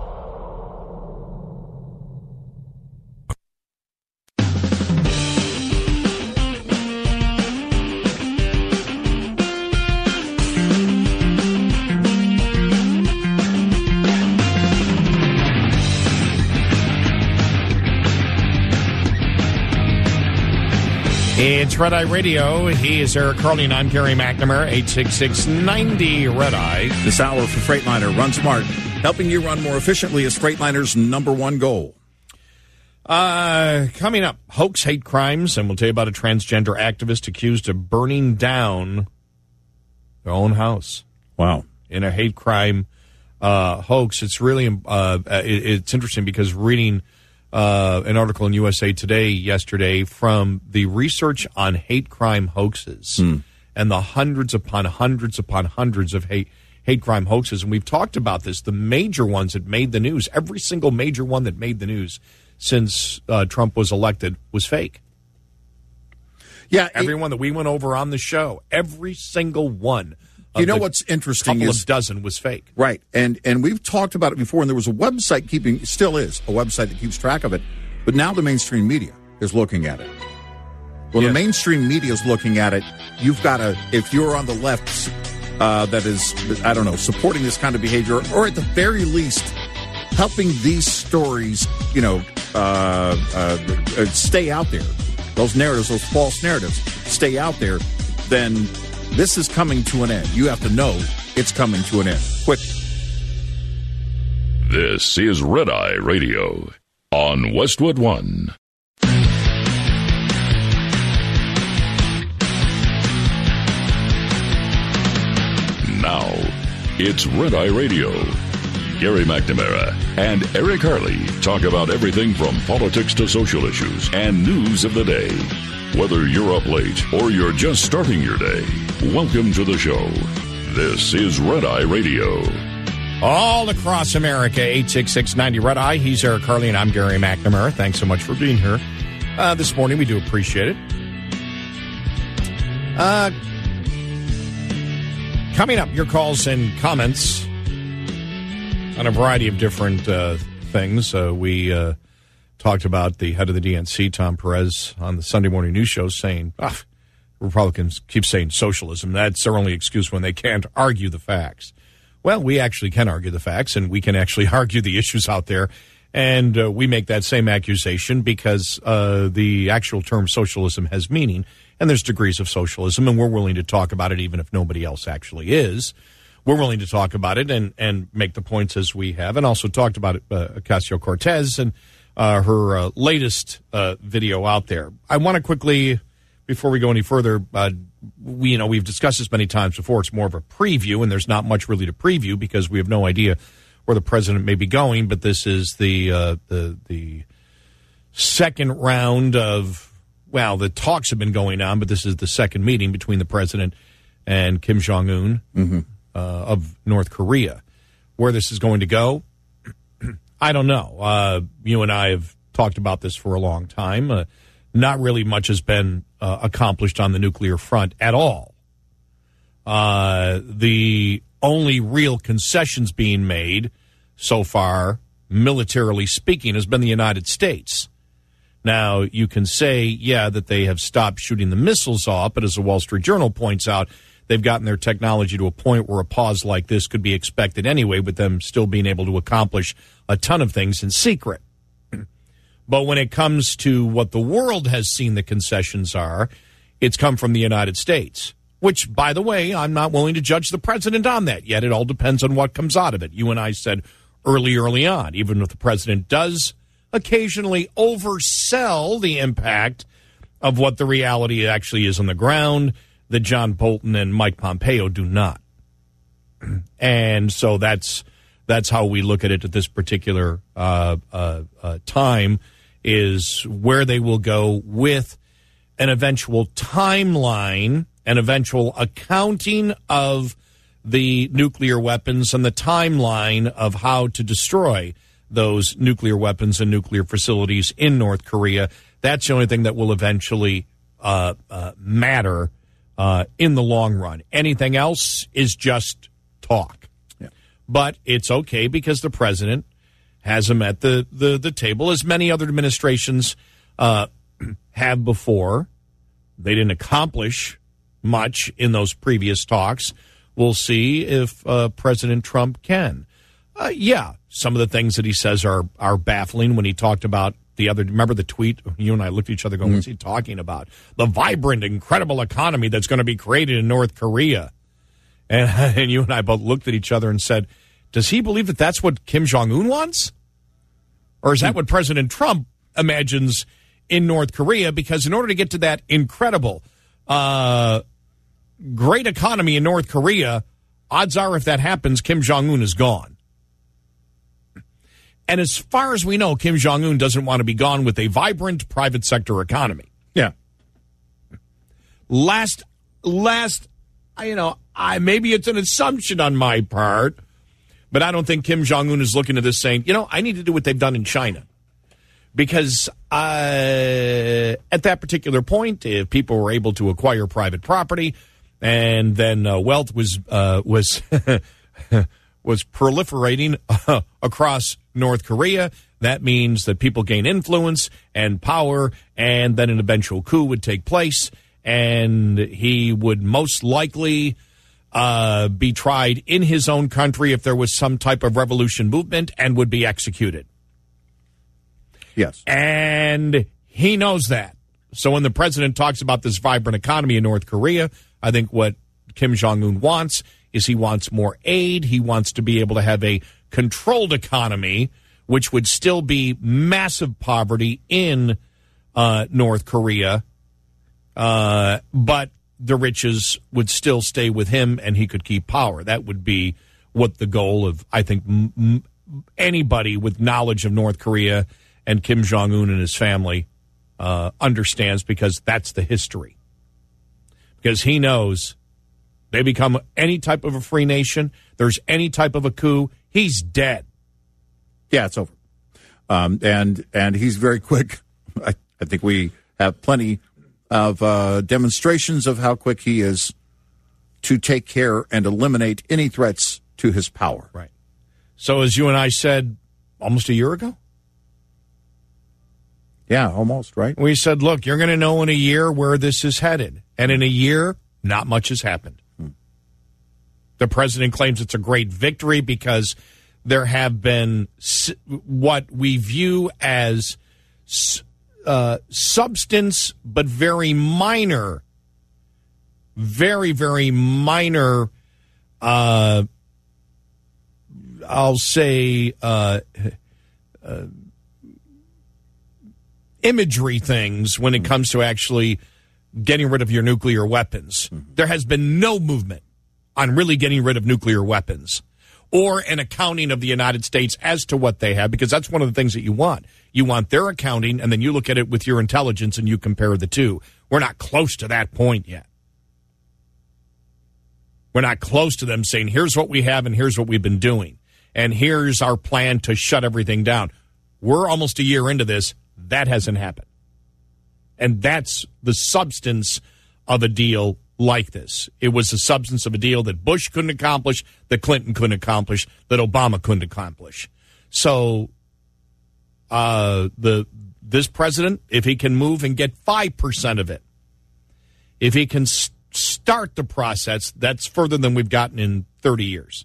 S4: It's Red Eye Radio. He is Eric Harley, and I'm Gary McNamara. 866-90-RED-EYE.
S3: This hour for Freightliner, Run Smart. Helping you run more efficiently is Freightliner's #1 goal.
S4: Coming up, hoax, hate crimes, and we'll tell you about a transgender activist accused of burning down their own house.
S3: Wow.
S4: In a hate crime hoax. It's really it's interesting because reading an article in USA Today yesterday from the research on hate crime hoaxes and the hundreds upon hundreds upon hundreds of hate crime hoaxes. And we've talked about this, the major ones that made the news. Every single major one that made the news since Trump was elected was fake.
S3: Yeah.
S4: Everyone that we went over on the show, every single one.
S3: You know what's interesting
S4: is a dozen was fake.
S3: Right. And we've talked about it before, and there was a website still is a website that keeps track of it, but now the mainstream media is looking at it. Well, The mainstream media is looking at it. You've got to, if you're on the left that is, I don't know, supporting this kind of behavior, or at the very least, helping these stories, stay out there, those narratives, those false narratives, stay out there, then this is coming to an end. You have to know it's coming to an end. Quick.
S2: This is Red Eye Radio on Westwood One. Now, it's Red Eye Radio. Gary McNamara and Eric Harley talk about everything from politics to social issues and news of the day. Whether you're up late or you're just starting your day, welcome to the show. This is Red Eye Radio.
S4: All across America, 866-90-RED-EYE. He's Eric Harley, and I'm Gary McNamara. Thanks so much for being here this morning. We do appreciate it. Coming up, your calls and comments on a variety of different things. We talked about the head of the DNC, Tom Perez, on the Sunday morning news show saying, Republicans keep saying socialism. That's their only excuse when they can't argue the facts. Well, we actually can argue the facts, and we can actually argue the issues out there. And we make that same accusation because the actual term socialism has meaning, and there's degrees of socialism, and we're willing to talk about it even if nobody else actually is. We're willing to talk about it and make the points as we have, and also talked about it, Ocasio-Cortez and her latest video out there. I want to quickly, before we go any further, we've discussed this many times before. It's more of a preview, and there's not much really to preview because we have no idea where the president may be going. But this is the second round of, the talks have been going on, but this is the second meeting between the president and Kim Jong-un of North Korea. Where this is going to go, I don't know. You and I have talked about this for a long time. Not really much has been accomplished on the nuclear front at all. The only real concessions being made so far, militarily speaking, has been the United States. Now, you can say, that they have stopped shooting the missiles off, but as the Wall Street Journal points out, they've gotten their technology to a point where a pause like this could be expected anyway, with them still being able to accomplish a ton of things in secret. But when it comes to what the world has seen the concessions are, it's come from the United States. which, by the way, I'm not willing to judge the president on that yet. It all depends on what comes out of it. You and I said early on, even if the president does occasionally oversell the impact of what the reality actually is on the ground, that John Bolton and Mike Pompeo do not. And so that's how we look at it at this particular time, is where they will go with an eventual timeline, an eventual accounting of the nuclear weapons and the timeline of how to destroy those nuclear weapons and nuclear facilities in North Korea. That's the only thing that will eventually matter in the long run. Anything else is just talk. Yeah. But it's okay because the president has him at the table, as many other administrations have before. They didn't accomplish much in those previous talks. We'll see if President Trump can. Some of the things that he says are baffling. When he talked about remember the tweet? You and I looked at each other going, what's he talking about? The vibrant, incredible economy that's going to be created in North Korea. And you and I both looked at each other and said, does he believe that that's what Kim Jong-un wants? Or is that what President Trump imagines in North Korea? Because in order to get to that incredible, great economy in North Korea, odds are if that happens, Kim Jong-un is gone. And as far as we know, Kim Jong-un doesn't want to be gone with a vibrant private sector economy.
S3: Yeah.
S4: Last, maybe it's an assumption on my part, but I don't think Kim Jong-un is looking at this saying, I need to do what they've done in China. Because at that particular point, if people were able to acquire private property and then wealth was proliferating across North Korea, that means that people gain influence and power, and then an eventual coup would take place, and he would most likely be tried in his own country if there was some type of revolution movement, and would be executed.
S3: Yes.
S4: And he knows that. So when the president talks about this vibrant economy in North Korea, I think what Kim Jong-un wants is he wants more aid. He wants to be able to have a controlled economy, which would still be massive poverty in North Korea, but the riches would still stay with him and he could keep power. That would be what the goal of, I think, anybody with knowledge of North Korea and Kim Jong-un and his family understands, because that's the history. Because he knows they become any type of a free nation, there's any type of a coup, he's dead.
S3: Yeah, it's over. And he's very quick. I think we have plenty of demonstrations of how quick he is to take care and eliminate any threats to his power.
S4: Right. So as you and I said almost a year ago?
S3: Yeah, almost, right?
S4: We said, look, you're going to know in a year where this is headed. And in a year, not much has happened. The president claims it's a great victory because there have been what we view as substance, but very minor, very, very minor, I'll say, imagery things when it comes to actually getting rid of your nuclear weapons. There has been no movement on really getting rid of nuclear weapons or an accounting of the United States as to what they have, because that's one of the things that you want. You want their accounting, and then you look at it with your intelligence and you compare the two. We're not close to that point yet. We're not close to them saying, here's what we have and here's what we've been doing, and here's our plan to shut everything down. We're almost a year into this. That hasn't happened. And that's the substance of a deal like this. It was the substance of a deal that Bush couldn't accomplish, that Clinton couldn't accomplish, that Obama couldn't accomplish. So this president, if he can move and get 5% of it, if he can start the process, that's further than we've gotten in 30 years.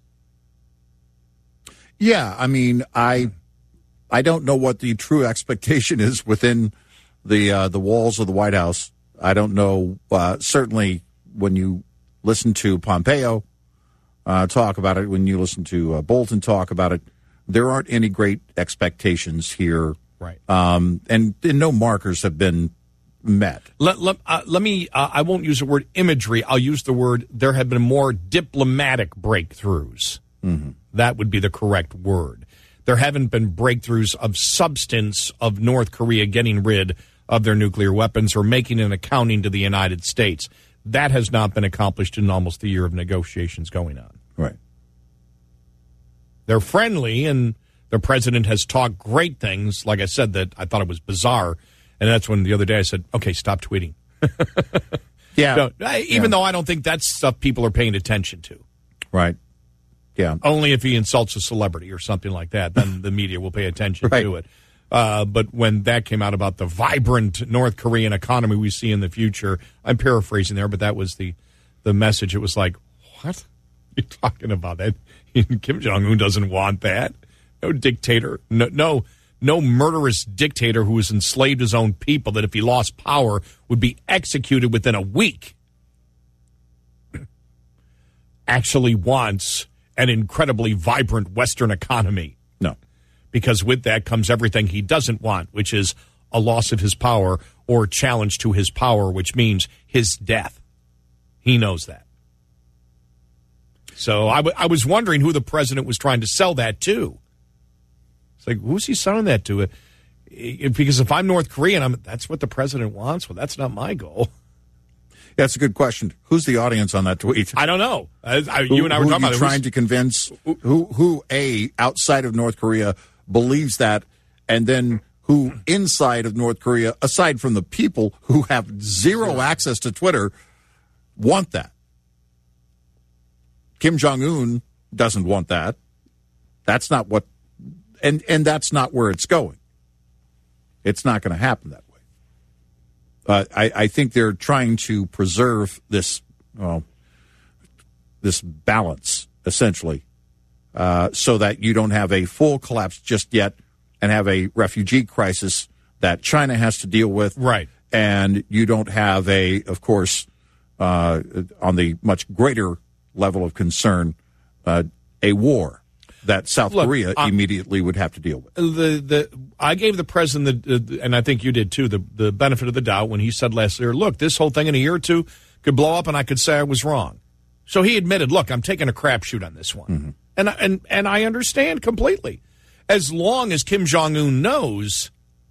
S3: Yeah, I mean, I don't know what the true expectation is within the walls of the White House. I don't know. Certainly, when you listen to Pompeo talk about it, when you listen to Bolton talk about it, there aren't any great expectations here.
S4: Right.
S3: And no markers have been met.
S4: Let me, I won't use the word imagery. I'll use the word, there have been more diplomatic breakthroughs. Mm-hmm. That would be the correct word. There haven't been breakthroughs of substance of North Korea getting rid of their nuclear weapons or making an accounting to the United States. That has not been accomplished in almost a year of negotiations going on.
S3: Right.
S4: They're friendly, and the president has talked great things. Like I said, that I thought it was bizarre. And that's when the other day I said, okay, stop tweeting.
S3: Yeah.
S4: Even though I don't think that's stuff people are paying attention to.
S3: Right. Yeah.
S4: Only if he insults a celebrity or something like that, then the media will pay attention to it. But when that came out about the vibrant North Korean economy we see in the future, I'm paraphrasing there, but that was the message. It was like, what? You're talking about that? Kim Jong-un doesn't want that. No dictator, no murderous dictator who has enslaved his own people that if he lost power would be executed within a week actually wants an incredibly vibrant Western economy.
S3: No.
S4: Because with that comes everything he doesn't want, which is a loss of his power or challenge to his power, which means his death. He knows that. So I was wondering who the president was trying to sell that to. It's like, who's he selling that to? Because if I'm North Korean, that's what the president wants. Well, that's not my goal.
S3: Yeah, that's a good question. Who's the audience on that tweet?
S4: I don't know. You and I were talking about it.
S3: Trying to convince who outside of North Korea believes that, and then who inside of North Korea, aside from the people who have zero access to Twitter, want that. Kim Jong-un doesn't want that. That's not what, and that's not where it's going. It's not going to happen that way. I think they're trying to preserve this balance, essentially, so that you don't have a full collapse just yet and have a refugee crisis that China has to deal with.
S4: Right.
S3: And you don't have of course, on the much greater level of concern, a war that South Korea immediately would have to deal with. I gave the president, and I think you did too, the benefit of the doubt when he said last year, look, this whole thing in a year or two could blow up and I could say I was wrong. So he admitted, look, I'm taking a crapshoot on this one. Mm-hmm. And I understand completely. As long as Kim Jong-un knows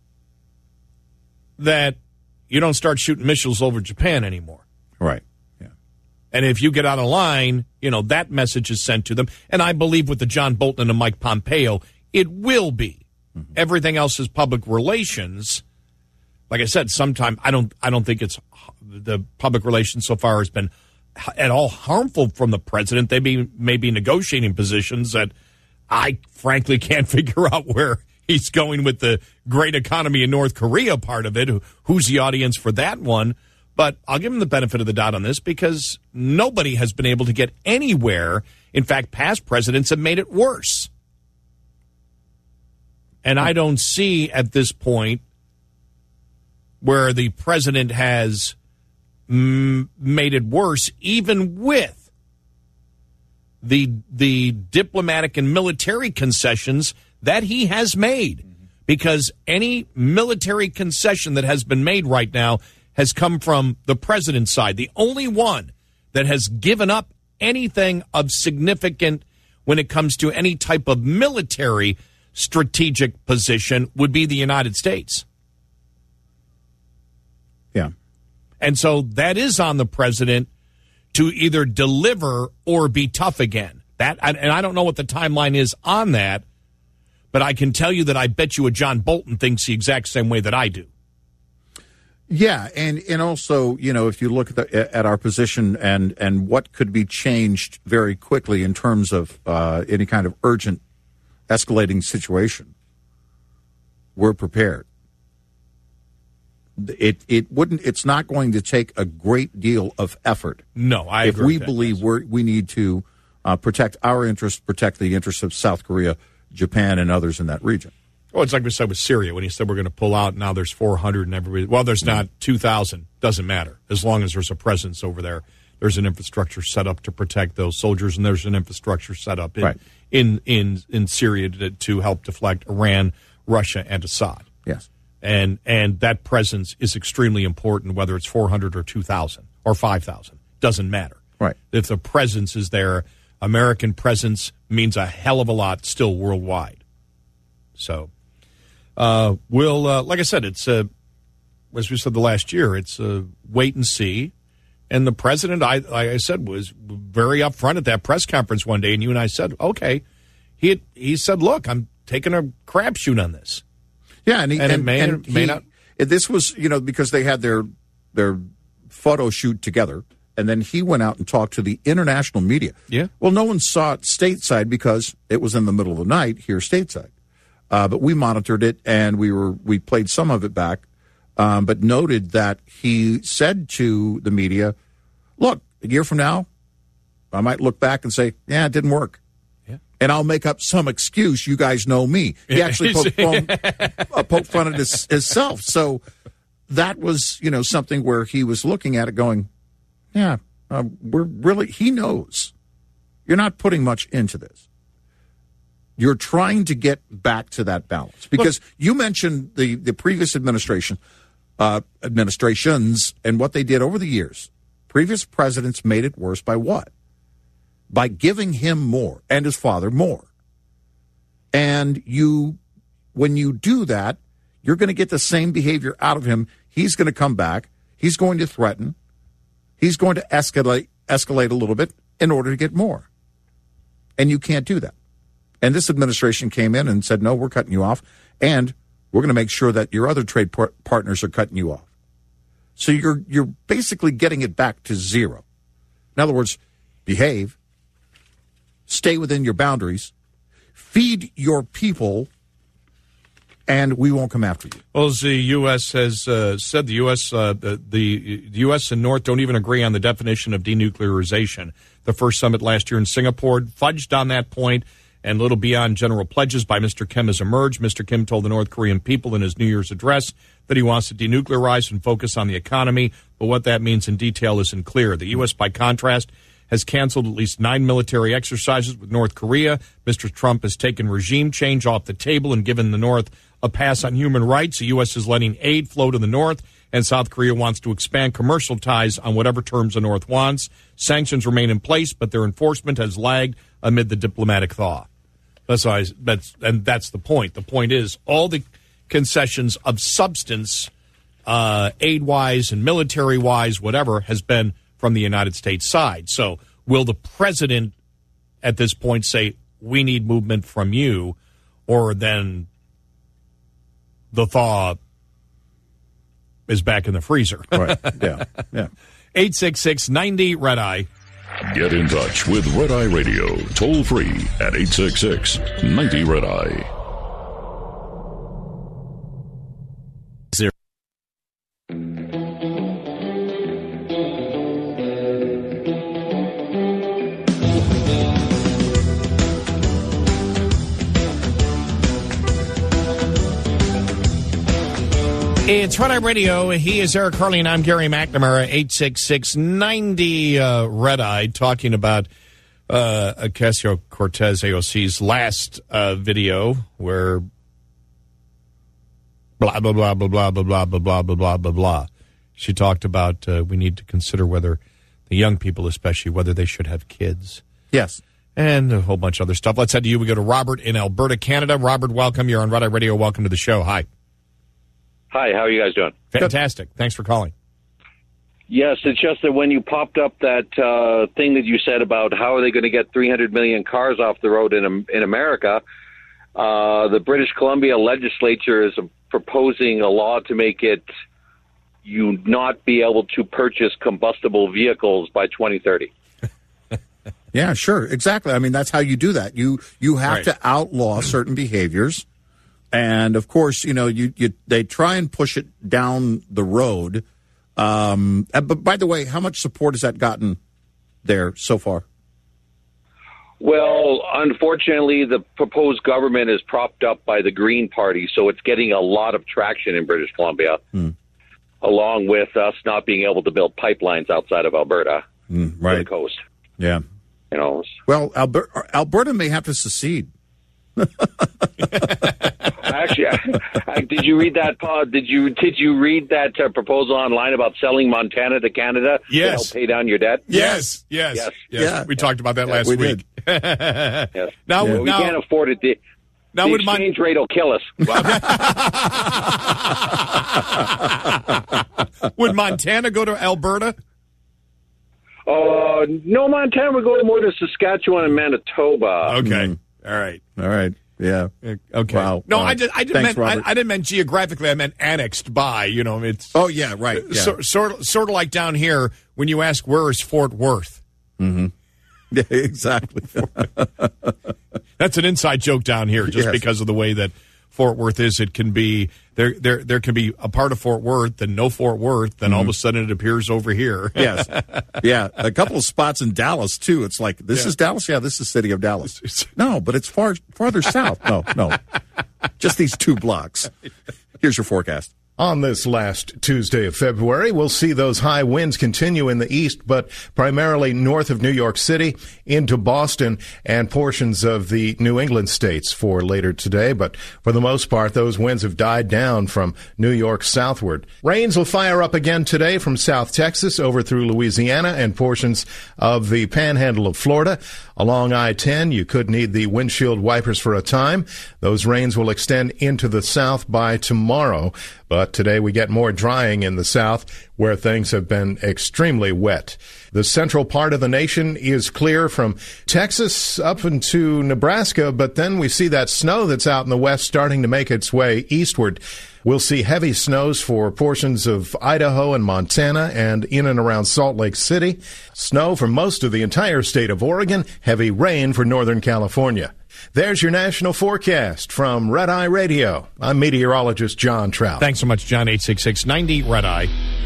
S3: that you don't start shooting missiles over Japan anymore. Right.
S4: And if you get out of line, that message is sent to them. And I believe with the John Bolton and the Mike Pompeo, it will be. Mm-hmm. Everything else is public relations. Like I said, sometime I don't think it's the public relations so far has been at all harmful from the president. They may be negotiating positions that I frankly can't figure out where he's going with the great economy in North Korea part of it. Who's the audience for that one? But I'll give him the benefit of the doubt on this because nobody has been able to get anywhere. In fact, past presidents have made it worse. And I don't see at this point where the president has made it worse, even with the diplomatic and military concessions that he has made. Because any military concession that has been made right now has come from the president's side. The only one that has given up anything of significant when it comes to any type of military strategic position would be the United States.
S3: Yeah.
S4: And so that is on the president to either deliver or be tough again. And I don't know what the timeline is on that, but I can tell you that I bet you a John Bolton thinks the exact same way that I do.
S3: Yeah, and also, if you look at our position and what could be changed very quickly in terms of any kind of urgent escalating situation, we're prepared. It's not going to take a great deal of effort.
S4: No, I agree.
S3: If we believe we need to protect our interests, protect the interests of South Korea, Japan, and others in that region.
S4: Well, it's like we said with Syria when he said we're going to pull out. Now there's 400 and everybody. Well, there's not 2,000. Doesn't matter as long as there's a presence over there. there's an infrastructure set up to protect those soldiers, and there's an infrastructure set up in Syria to help deflect Iran, Russia, and Assad.
S3: Yes.
S4: And that presence is extremely important, whether it's 400 or 2,000 or 5,000. Doesn't matter.
S3: Right.
S4: If the presence is there, American presence means a hell of a lot still worldwide. So like I said, it's, as we said the last year, it's wait and see. And the president, like I said, was very upfront at that press conference one day, and you and I said, okay. He said, look, I'm taking a crapshoot on this.
S3: Yeah, and
S4: it may not.
S3: This was, because they had their photo shoot together, and then he went out and talked to the international media.
S4: Yeah.
S3: Well, no one saw it stateside because it was in the middle of the night here stateside. But we monitored it, and we played some of it back, but noted that he said to the media, look, a year from now, I might look back and say, yeah, it didn't work. And I'll make up some excuse. You guys know me. He actually poked fun at himself. So that was, something where he was looking at it going, yeah, he knows. You're not putting much into this. You're trying to get back to that balance. Because you mentioned the previous administrations and what they did over the years. Previous presidents made it worse by what? By giving him more and his father more. And when you do that, you're going to get the same behavior out of him. He's going to come back. He's going to threaten. He's going to escalate a little bit in order to get more. And you can't do that. And this administration came in and said, no, we're cutting you off. And we're going to make sure that your other trade partners are cutting you off. So you're basically getting it back to zero. In other words, behave. Stay within your boundaries, feed your people, and we won't come after you.
S4: Well, as the U.S. has said, the U.S. and North don't even agree on the definition of denuclearization. The first summit last year in Singapore fudged on that point, and little beyond general pledges by Mr. Kim has emerged. Mr. Kim told the North Korean people in his New Year's address that he wants to denuclearize and focus on the economy, but what that means in detail isn't clear. The U.S., by contrast, has canceled at least 9 military exercises with North Korea. Mr. Trump has taken regime change off the table and given the North a pass on human rights. The U.S. is letting aid flow to the North, and South Korea wants to expand commercial ties on whatever terms the North wants. Sanctions remain in place, but their enforcement has lagged amid the diplomatic thaw. That's the point. The point is all the concessions of substance, aid-wise and military-wise, whatever, has been from the United States side. So will the president at this point say, we need movement from you, or then the thaw is back in the freezer?
S3: Right. Yeah.
S4: 866-90-RED-EYE.
S2: Get in touch with Red Eye Radio, toll free at 866-90-RED-EYE.
S4: It's Red Eye Radio. He is Eric Harley, and I'm Gary McNamara. 866-90-RED-EYE, talking about Ocasio-Cortez, AOC's last video, where blah, blah, blah, blah, blah, blah, blah, blah, blah, blah, blah, blah, blah. She talked about we need to consider whether the young people, especially, whether they should have kids.
S3: Yes.
S4: And a whole bunch of other stuff. Let's head to you. We go to Robert in Alberta, Canada. Robert, welcome. You're on Red Eye Radio. Welcome to the show. Hi.
S9: Hi, how are you guys doing?
S4: Fantastic. Thanks for calling.
S9: Yes, it's just that when you popped up that thing that you said about how are they going to get 300 million cars off the road in America, the British Columbia legislature is proposing a law to make it you not be able to purchase combustible vehicles by 2030.
S3: Yeah, sure. Exactly. I mean, that's how you do that. You have to outlaw certain behaviors. And of course, they try and push it down the road. But by the way, how much support has that gotten there so far?
S9: Well, unfortunately, the proposed government is propped up by the Green Party, so it's getting a lot of traction in British Columbia, along with us not being able to build pipelines outside of Alberta.
S3: right.
S9: the coast.
S3: Yeah.
S9: You know.
S3: Well, Alberta may have to secede.
S9: Actually, did you read that? Did you read that proposal online about selling Montana to Canada?
S4: Yes.
S9: To help pay down your debt.
S4: Yes.
S3: Yeah.
S4: We talked about that last
S3: we
S4: week.
S9: Yes.
S4: Now,
S9: we can't afford it. The exchange rate will kill us.
S4: Would Montana go to Alberta?
S9: No, Montana would go more to Saskatchewan and Manitoba.
S4: Okay. All right.
S3: Yeah.
S4: Okay.
S3: Wow.
S4: No,
S3: Wow.
S4: I didn't
S3: Thanks,
S4: mean
S3: Robert.
S4: I didn't mean geographically. I meant annexed by. You know, it's.
S3: Oh yeah, right. Yeah.
S4: Sort of like down here when you ask where is Fort Worth.
S3: Mm-hmm. Yeah, exactly.
S4: That's an inside joke down here, just
S3: Yes.
S4: because of the way that Fort Worth is. It can be there can be a part of Fort Worth, then no Fort Worth, then all of a sudden it appears over here.
S3: Yes. Yeah. A couple of spots in Dallas too. It's like this is Dallas. Yeah, this is the city of Dallas. No, but it's farther south. No. Just these 2 blocks. Here's your forecast.
S5: On this last Tuesday of February, we'll see those high winds continue in the east, but primarily north of New York City into Boston and portions of the New England states for later today. But for the most part, those winds have died down from New York southward. Rains will fire up again today from South Texas over through Louisiana and portions of the panhandle of Florida. Along I-10, you could need the windshield wipers for a time. Those rains will extend into the south by tomorrow. But today we get more drying in the south where things have been extremely wet. The central part of the nation is clear from Texas up into Nebraska, but then we see that snow that's out in the west starting to make its way eastward. We'll see heavy snows for portions of Idaho and Montana and in and around Salt Lake City. Snow for most of the entire state of Oregon. Heavy rain for Northern California. There's your national forecast from Red Eye Radio. I'm meteorologist John Trout.
S4: Thanks so much, John. 866-90 Red Eye.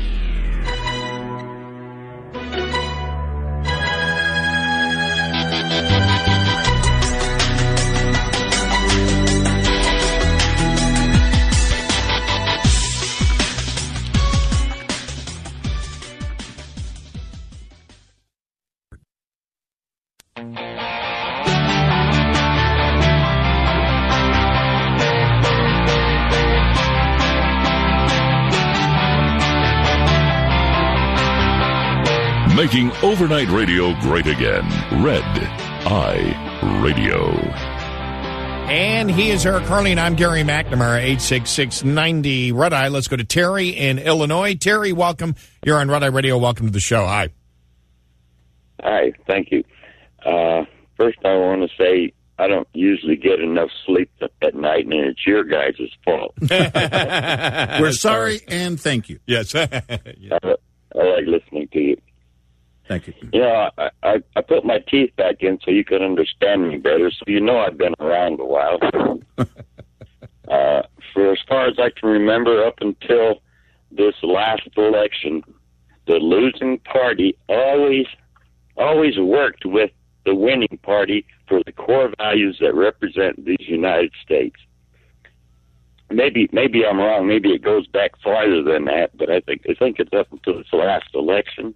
S2: Making overnight radio great again. Red Eye Radio.
S4: And he is Eric Harley, and I'm Gary McNamara, 866-90 Red Eye. Let's go to Terry in Illinois. Terry, welcome. You're on Red Eye Radio. Welcome to the show. Hi.
S10: Hi, thank you. First, I want to say I don't usually get enough sleep at night, and it's your guys' fault.
S3: We're sorry and thank you.
S4: Yes.
S10: I like listening to you.
S3: Thank you.
S10: You know, I put my teeth back in so you could understand me better, so you know I've been around a while. For as far as I can remember, up until this last election, the losing party always worked with the winning party for the core values that represent these United States. Maybe I'm wrong. Maybe it goes back farther than that, but I think it's up until this last election.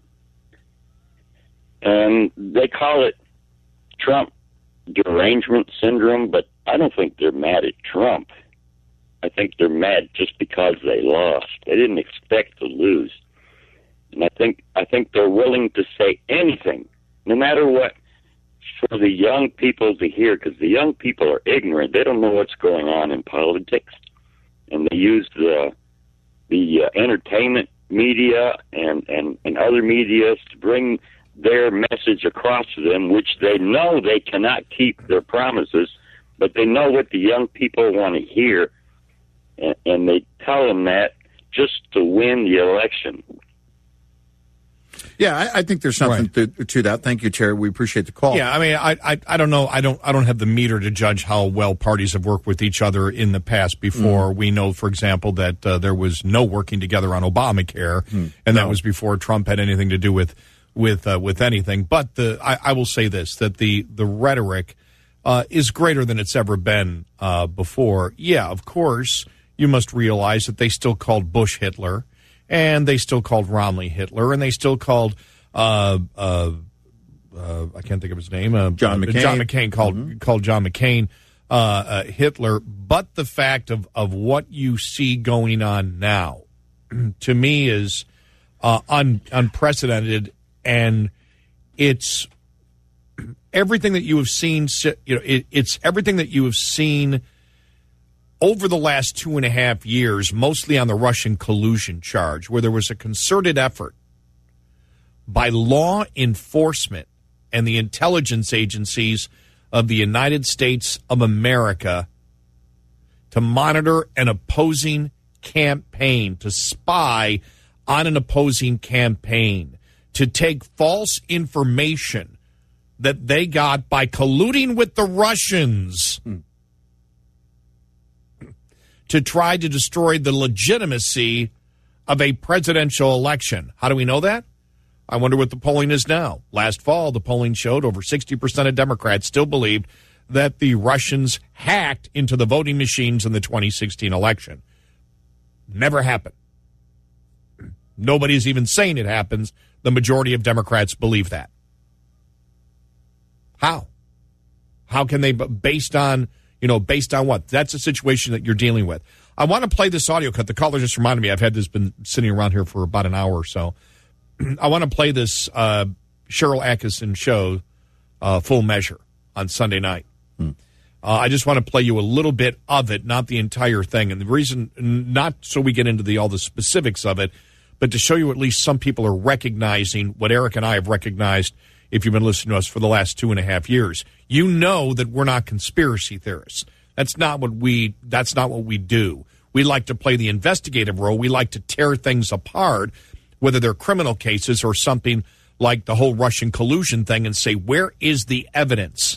S10: And they call it Trump derangement syndrome, but I don't think they're mad at Trump. I think they're mad just because they lost. They didn't expect to lose. And I think they're willing to say anything, no matter what, for the young people to hear, because the young people are ignorant. They don't know what's going on in politics. And they use the entertainment media and other media to bring their message across to them, which they know they cannot keep their promises, but they know what the young people want to hear, and they tell them that just to win the election.
S3: Yeah, I think there's something to that. Thank you, Terry. We appreciate the call.
S4: Yeah, I mean, I don't know. I don't have the meter to judge how well parties have worked with each other in the past. Before we know, for example, that there was no working together on Obamacare, and that was before Trump had anything to do with anything. But I will say this, that the rhetoric is greater than it's ever been before. Yeah, of course, you must realize that they still called Bush Hitler, and they still called Romney Hitler, and they still called I can't think of his name.
S3: John McCain.
S4: John McCain called John McCain Hitler. But the fact of what you see going on now, to me, is unprecedented, and it's everything that you have seen. It's everything that you have seen over the last 2.5 years, mostly on the Russian collusion charge, where there was a concerted effort by law enforcement and the intelligence agencies of the United States of America to monitor an opposing campaign, to spy on an opposing campaign, to take false information that they got by colluding with the Russians to try to destroy the legitimacy of a presidential election. How do we know that? I wonder what the polling is now. Last fall, the polling showed over 60% of Democrats still believed that the Russians hacked into the voting machines in the 2016 election. Never happened. Nobody's even saying it happens. The majority of Democrats believe that. How? How can they, based on what? That's a situation that you're dealing with. I want to play this audio cut. The caller just reminded me, I've had this been sitting around here for about an hour or so. I want to play this Sharyl Attkisson show, Full Measure, on Sunday night. I just want to play you a little bit of it, not the entire thing. And the reason, not so we get into all the specifics of it, but to show you at least some people are recognizing what Eric and I have recognized if you've been listening to us for the last 2.5 years. You know that we're not conspiracy theorists. That's not what we do. We like to play the investigative role. We like to tear things apart, whether they're criminal cases or something like the whole Russian collusion thing, and say, where is the evidence?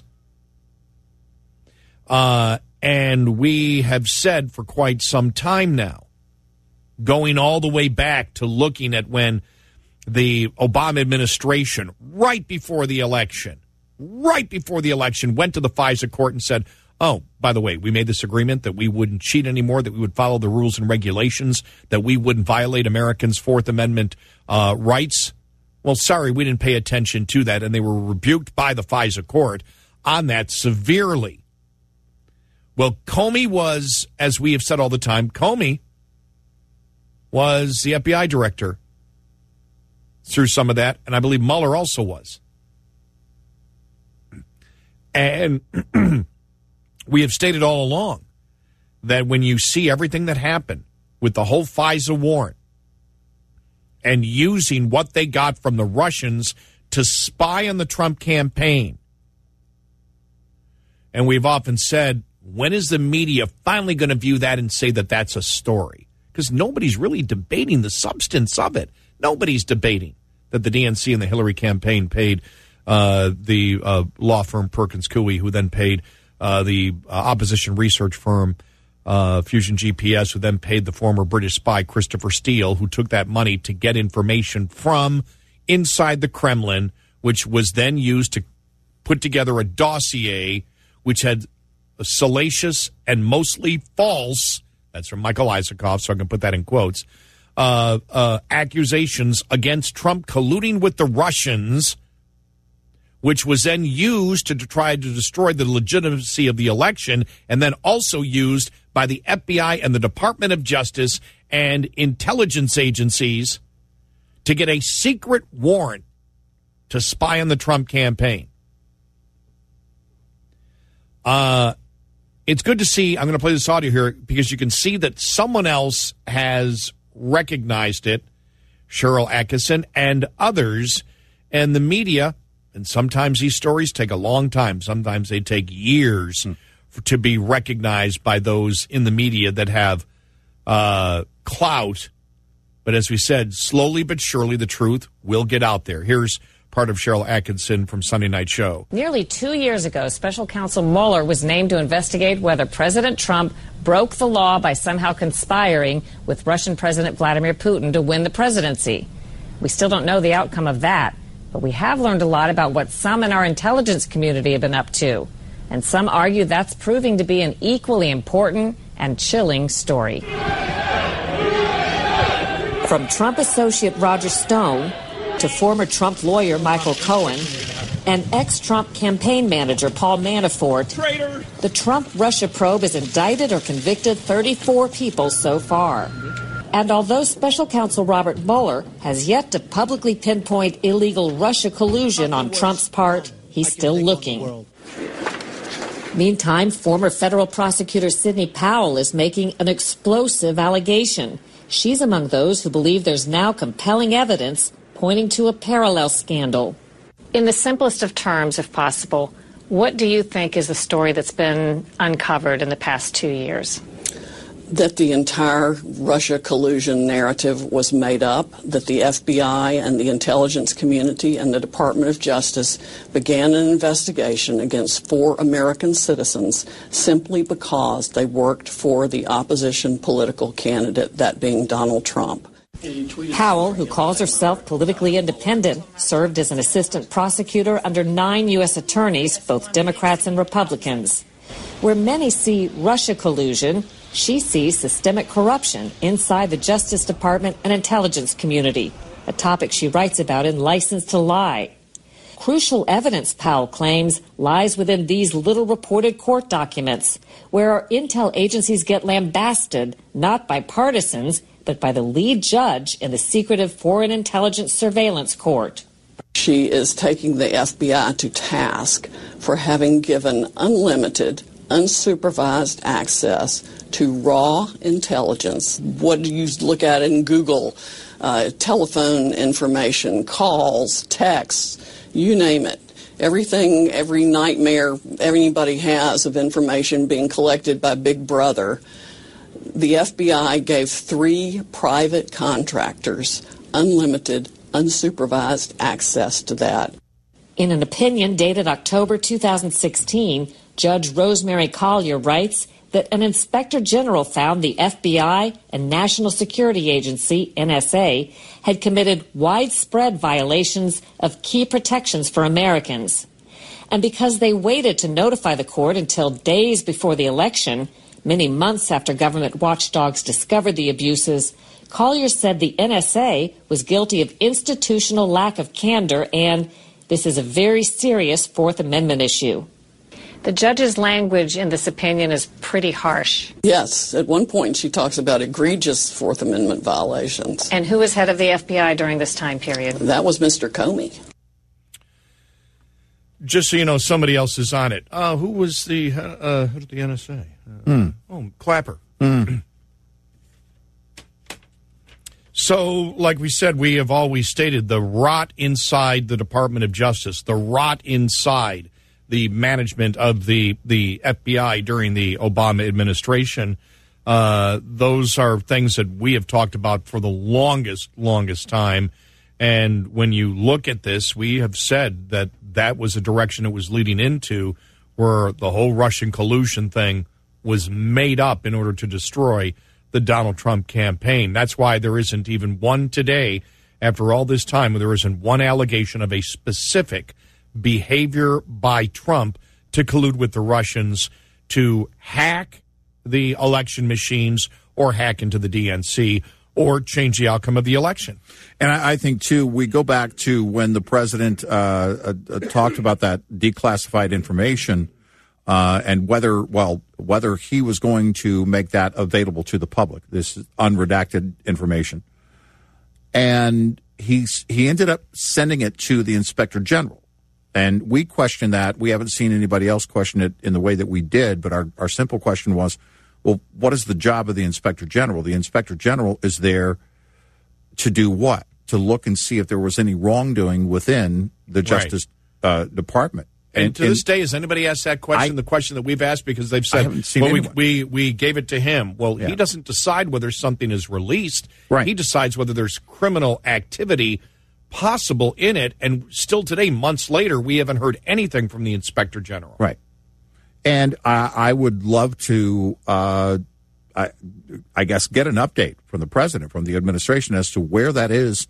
S4: And we have said for quite some time now, going all the way back to looking at when the Obama administration, right before the election, went to the FISA court and said, oh, by the way, we made this agreement that we wouldn't cheat anymore, that we would follow the rules and regulations, that we wouldn't violate Americans' Fourth Amendment rights. Well, sorry, we didn't pay attention to that, and they were rebuked by the FISA court on that severely. Well, Comey was, as we have said all the time, Comey was the FBI director through some of that, and I believe Mueller also was. And we have stated all along that when you see everything that happened with the whole FISA warrant and using what they got from the Russians to spy on the Trump campaign, and we've often said, when is the media finally going to view that and say that that's a story? Because nobody's really debating the substance of it. Nobody's debating that the DNC and the Hillary campaign paid the law firm Perkins Coie, who then paid the opposition research firm Fusion GPS, who then paid the former British spy Christopher Steele, who took that money to get information from inside the Kremlin, which was then used to put together a dossier which had salacious and mostly false, that's from Michael Isikoff, so I can put that in quotes, accusations against Trump colluding with the Russians, which was then used to try to destroy the legitimacy of the election, and then also used by the FBI and the Department of Justice and intelligence agencies to get a secret warrant to spy on the Trump campaign. It's good to see, I'm going to play this audio here, because you can see that someone else has recognized it, Sharyl Attkisson and others, and the media. And sometimes these stories take a long time. Sometimes they take years to be recognized by those in the media that have clout. But as we said, slowly but surely the truth will get out there. Here's part of Sharyl Attkisson from Sunday Night Show.
S11: Nearly 2 years ago, Special Counsel Mueller was named to investigate whether President Trump broke the law by somehow conspiring with Russian President Vladimir Putin to win the presidency. We still don't know the outcome of that. But we have learned a lot about what some in our intelligence community have been up to. And some argue that's proving to be an equally important and chilling story.
S12: From Trump associate Roger Stone
S11: to former Trump lawyer Michael Cohen and ex-Trump campaign manager Paul Manafort.
S4: Traitor.
S11: The Trump-Russia probe has indicted or convicted 34 people so far. And although Special Counsel Robert Mueller has yet to publicly pinpoint illegal Russia collusion on Trump's part, he's still looking. Meantime, former federal prosecutor Sidney Powell is making an explosive allegation. She's among those who believe there's now compelling evidence pointing to a parallel scandal.
S12: In the simplest of terms, if possible, what do you think is the story that's been uncovered in the past 2 years?
S13: That the entire Russia collusion narrative was made up, that the FBI and the intelligence community and the Department of Justice began an investigation against 4 American citizens simply because they worked for the opposition political candidate, that being Donald Trump.
S11: Powell, who calls herself politically independent, served as an assistant prosecutor under 9 U.S. attorneys, both Democrats and Republicans. Where many see Russia collusion, she sees systemic corruption inside the Justice Department and intelligence community, a topic she writes about in License to Lie. Crucial evidence, Powell claims, lies within these little reported court documents, where our intel agencies get lambasted, not by partisans, but by the lead judge in the secretive Foreign Intelligence Surveillance Court.
S13: She is taking the FBI to task for having given unlimited, unsupervised access to raw intelligence. What do you look at in Google? Telephone information, calls, texts, you name it. Everything, every nightmare anybody has of information being collected by Big Brother. The FBI gave 3 private contractors unlimited, unsupervised access to that.
S11: In an opinion dated October 2016, Judge Rosemary Collier writes that an inspector general found the FBI and National Security Agency, NSA, had committed widespread violations of key protections for Americans. And because they waited to notify the court until days before the election, many months after government watchdogs discovered the abuses, Collier said the NSA was guilty of institutional lack of candor, and this is a very serious Fourth Amendment issue.
S12: The judge's language in this opinion is pretty harsh.
S13: Yes, at one point she talks about egregious Fourth Amendment violations.
S12: And who was head of the FBI during this time period?
S13: That was Mr. Comey.
S4: Just so you know, somebody else is on it. Who was the head of the NSA? Clapper. So, like we said, we have always stated the rot inside the Department of Justice, the rot inside the management of the FBI during the Obama administration. Those are things that we have talked about for the longest time. And when you look at this, we have said that that was a direction it was leading into, where the whole Russian collusion thing was made up in order to destroy the Donald Trump campaign. That's why there isn't even one today, after all this time, there isn't one allegation of a specific behavior by Trump to collude with the Russians to hack the election machines or hack into the DNC or change the outcome of the election.
S3: And I think, too, we go back to when the president talked about that declassified information and whether he was going to make that available to the public, this unredacted information. And he ended up sending it to the Inspector General. And we questioned that. We haven't seen anybody else question it in the way that we did, but our simple question was, well, what is the job of the Inspector General? The Inspector General is there to do what? To look and see if there was any wrongdoing within the Justice Department.
S4: And to this day, has anybody asked that question, the question that we've asked, because they've said, we gave it to him. Well, he doesn't decide whether something is released. Right. He decides whether there's criminal activity possible in it. And still today, months later, we haven't heard anything from the Inspector General.
S3: Right. And I would love to, I guess, get an update from the president, from the administration, as to where that is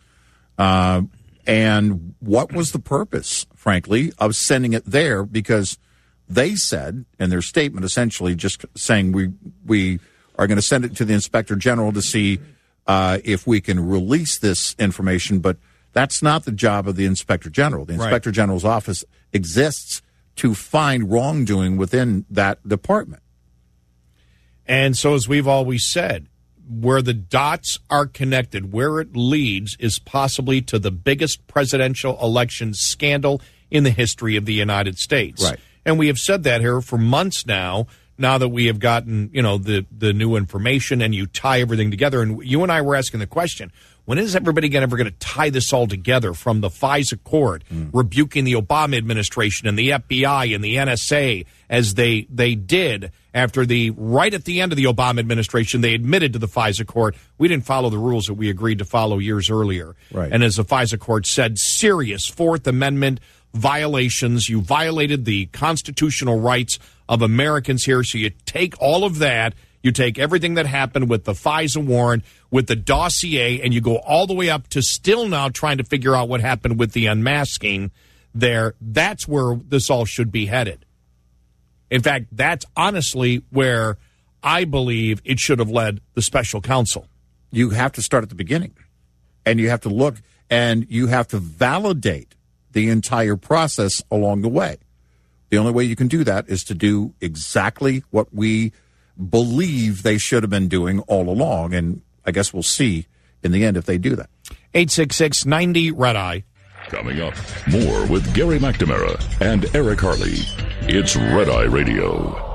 S3: and what was the purpose, frankly, of sending it there, because they said in their statement, essentially just saying we are going to send it to the Inspector General to see if we can release this information, but That's not the job of the Inspector General. The Inspector General's office exists to find wrongdoing within that department.
S4: And so, as we've always said, where the dots are connected, where it leads is possibly to the biggest presidential election scandal in the history of the United States.
S3: Right.
S4: And we have said that here for months now that we have gotten, the new information and you tie everything together. And you and I were asking the question, when is everybody ever going to tie this all together, from the FISA court rebuking the Obama administration and the FBI and the NSA as they did after right at the end of the Obama administration, they admitted to the FISA court, we didn't follow the rules that we agreed to follow years earlier.
S3: Right.
S4: And as the FISA court said, serious Fourth Amendment violations. You violated the constitutional rights of Americans here. So you take all of that. You take everything that happened with the FISA warrant, with the dossier, and you go all the way up to still now trying to figure out what happened with the unmasking there. That's where this all should be headed. In fact, that's honestly where I believe it should have led the special counsel.
S3: You have to start at the beginning, and you have to look, and you have to validate the entire process along the way. The only way you can do that is to do exactly what we believe they should have been doing all along, and I guess we'll see in the end if they do that.
S4: 866-90-RED-EYE.
S2: Coming up, more with Gary McNamara and Eric Harley. It's Red Eye Radio.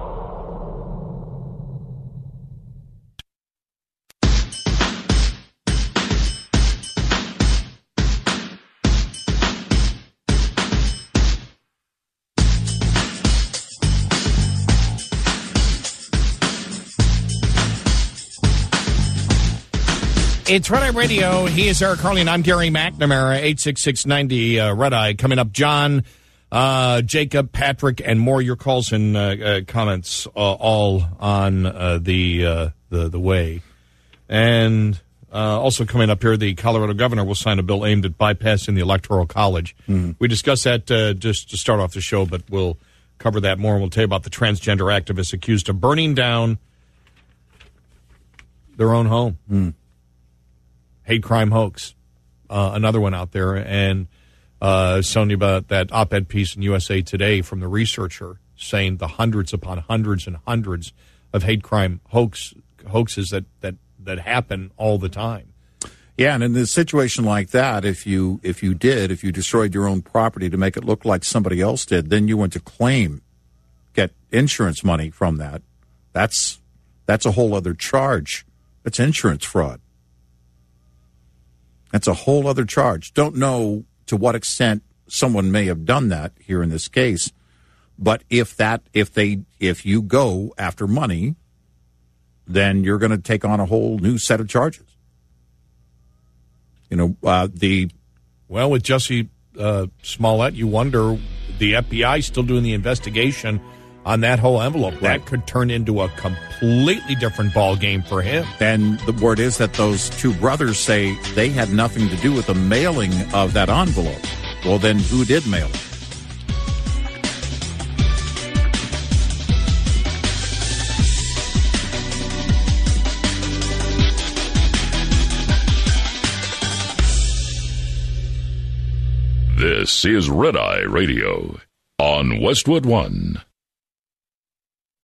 S4: It's Red Eye Radio. He is Eric Harley, and I'm Gary McNamara. 866-90 Red Eye. Coming up, John, Jacob, Patrick, and more. Your calls and comments all on the way. And also coming up here, the Colorado governor will sign a bill aimed at bypassing the Electoral College. We discussed that just to start off the show, but we'll cover that more. And we'll tell you about the transgender activists accused of burning down their own home. Hate crime hoax, another one out there, and telling you about that op-ed piece in USA Today from the researcher saying the hundreds upon hundreds and hundreds of hate crime hoaxes that happen all the time.
S3: Yeah, and in a situation like that, if you destroyed your own property to make it look like somebody else did, then you went to get insurance money from that. That's a whole other charge. That's insurance fraud. That's a whole other charge. Don't know to what extent someone may have done that here in this case, but if you go after money, then you're going to take on a whole new set of charges. With
S4: Jussie Smollett, you wonder, the FBI still doing the investigation on that whole envelope. Right. That could turn into a completely different ball game for him.
S3: And the word is that those two brothers say they had nothing to do with the mailing of that envelope. Well, then who did mail it?
S2: This is Red Eye Radio on Westwood One.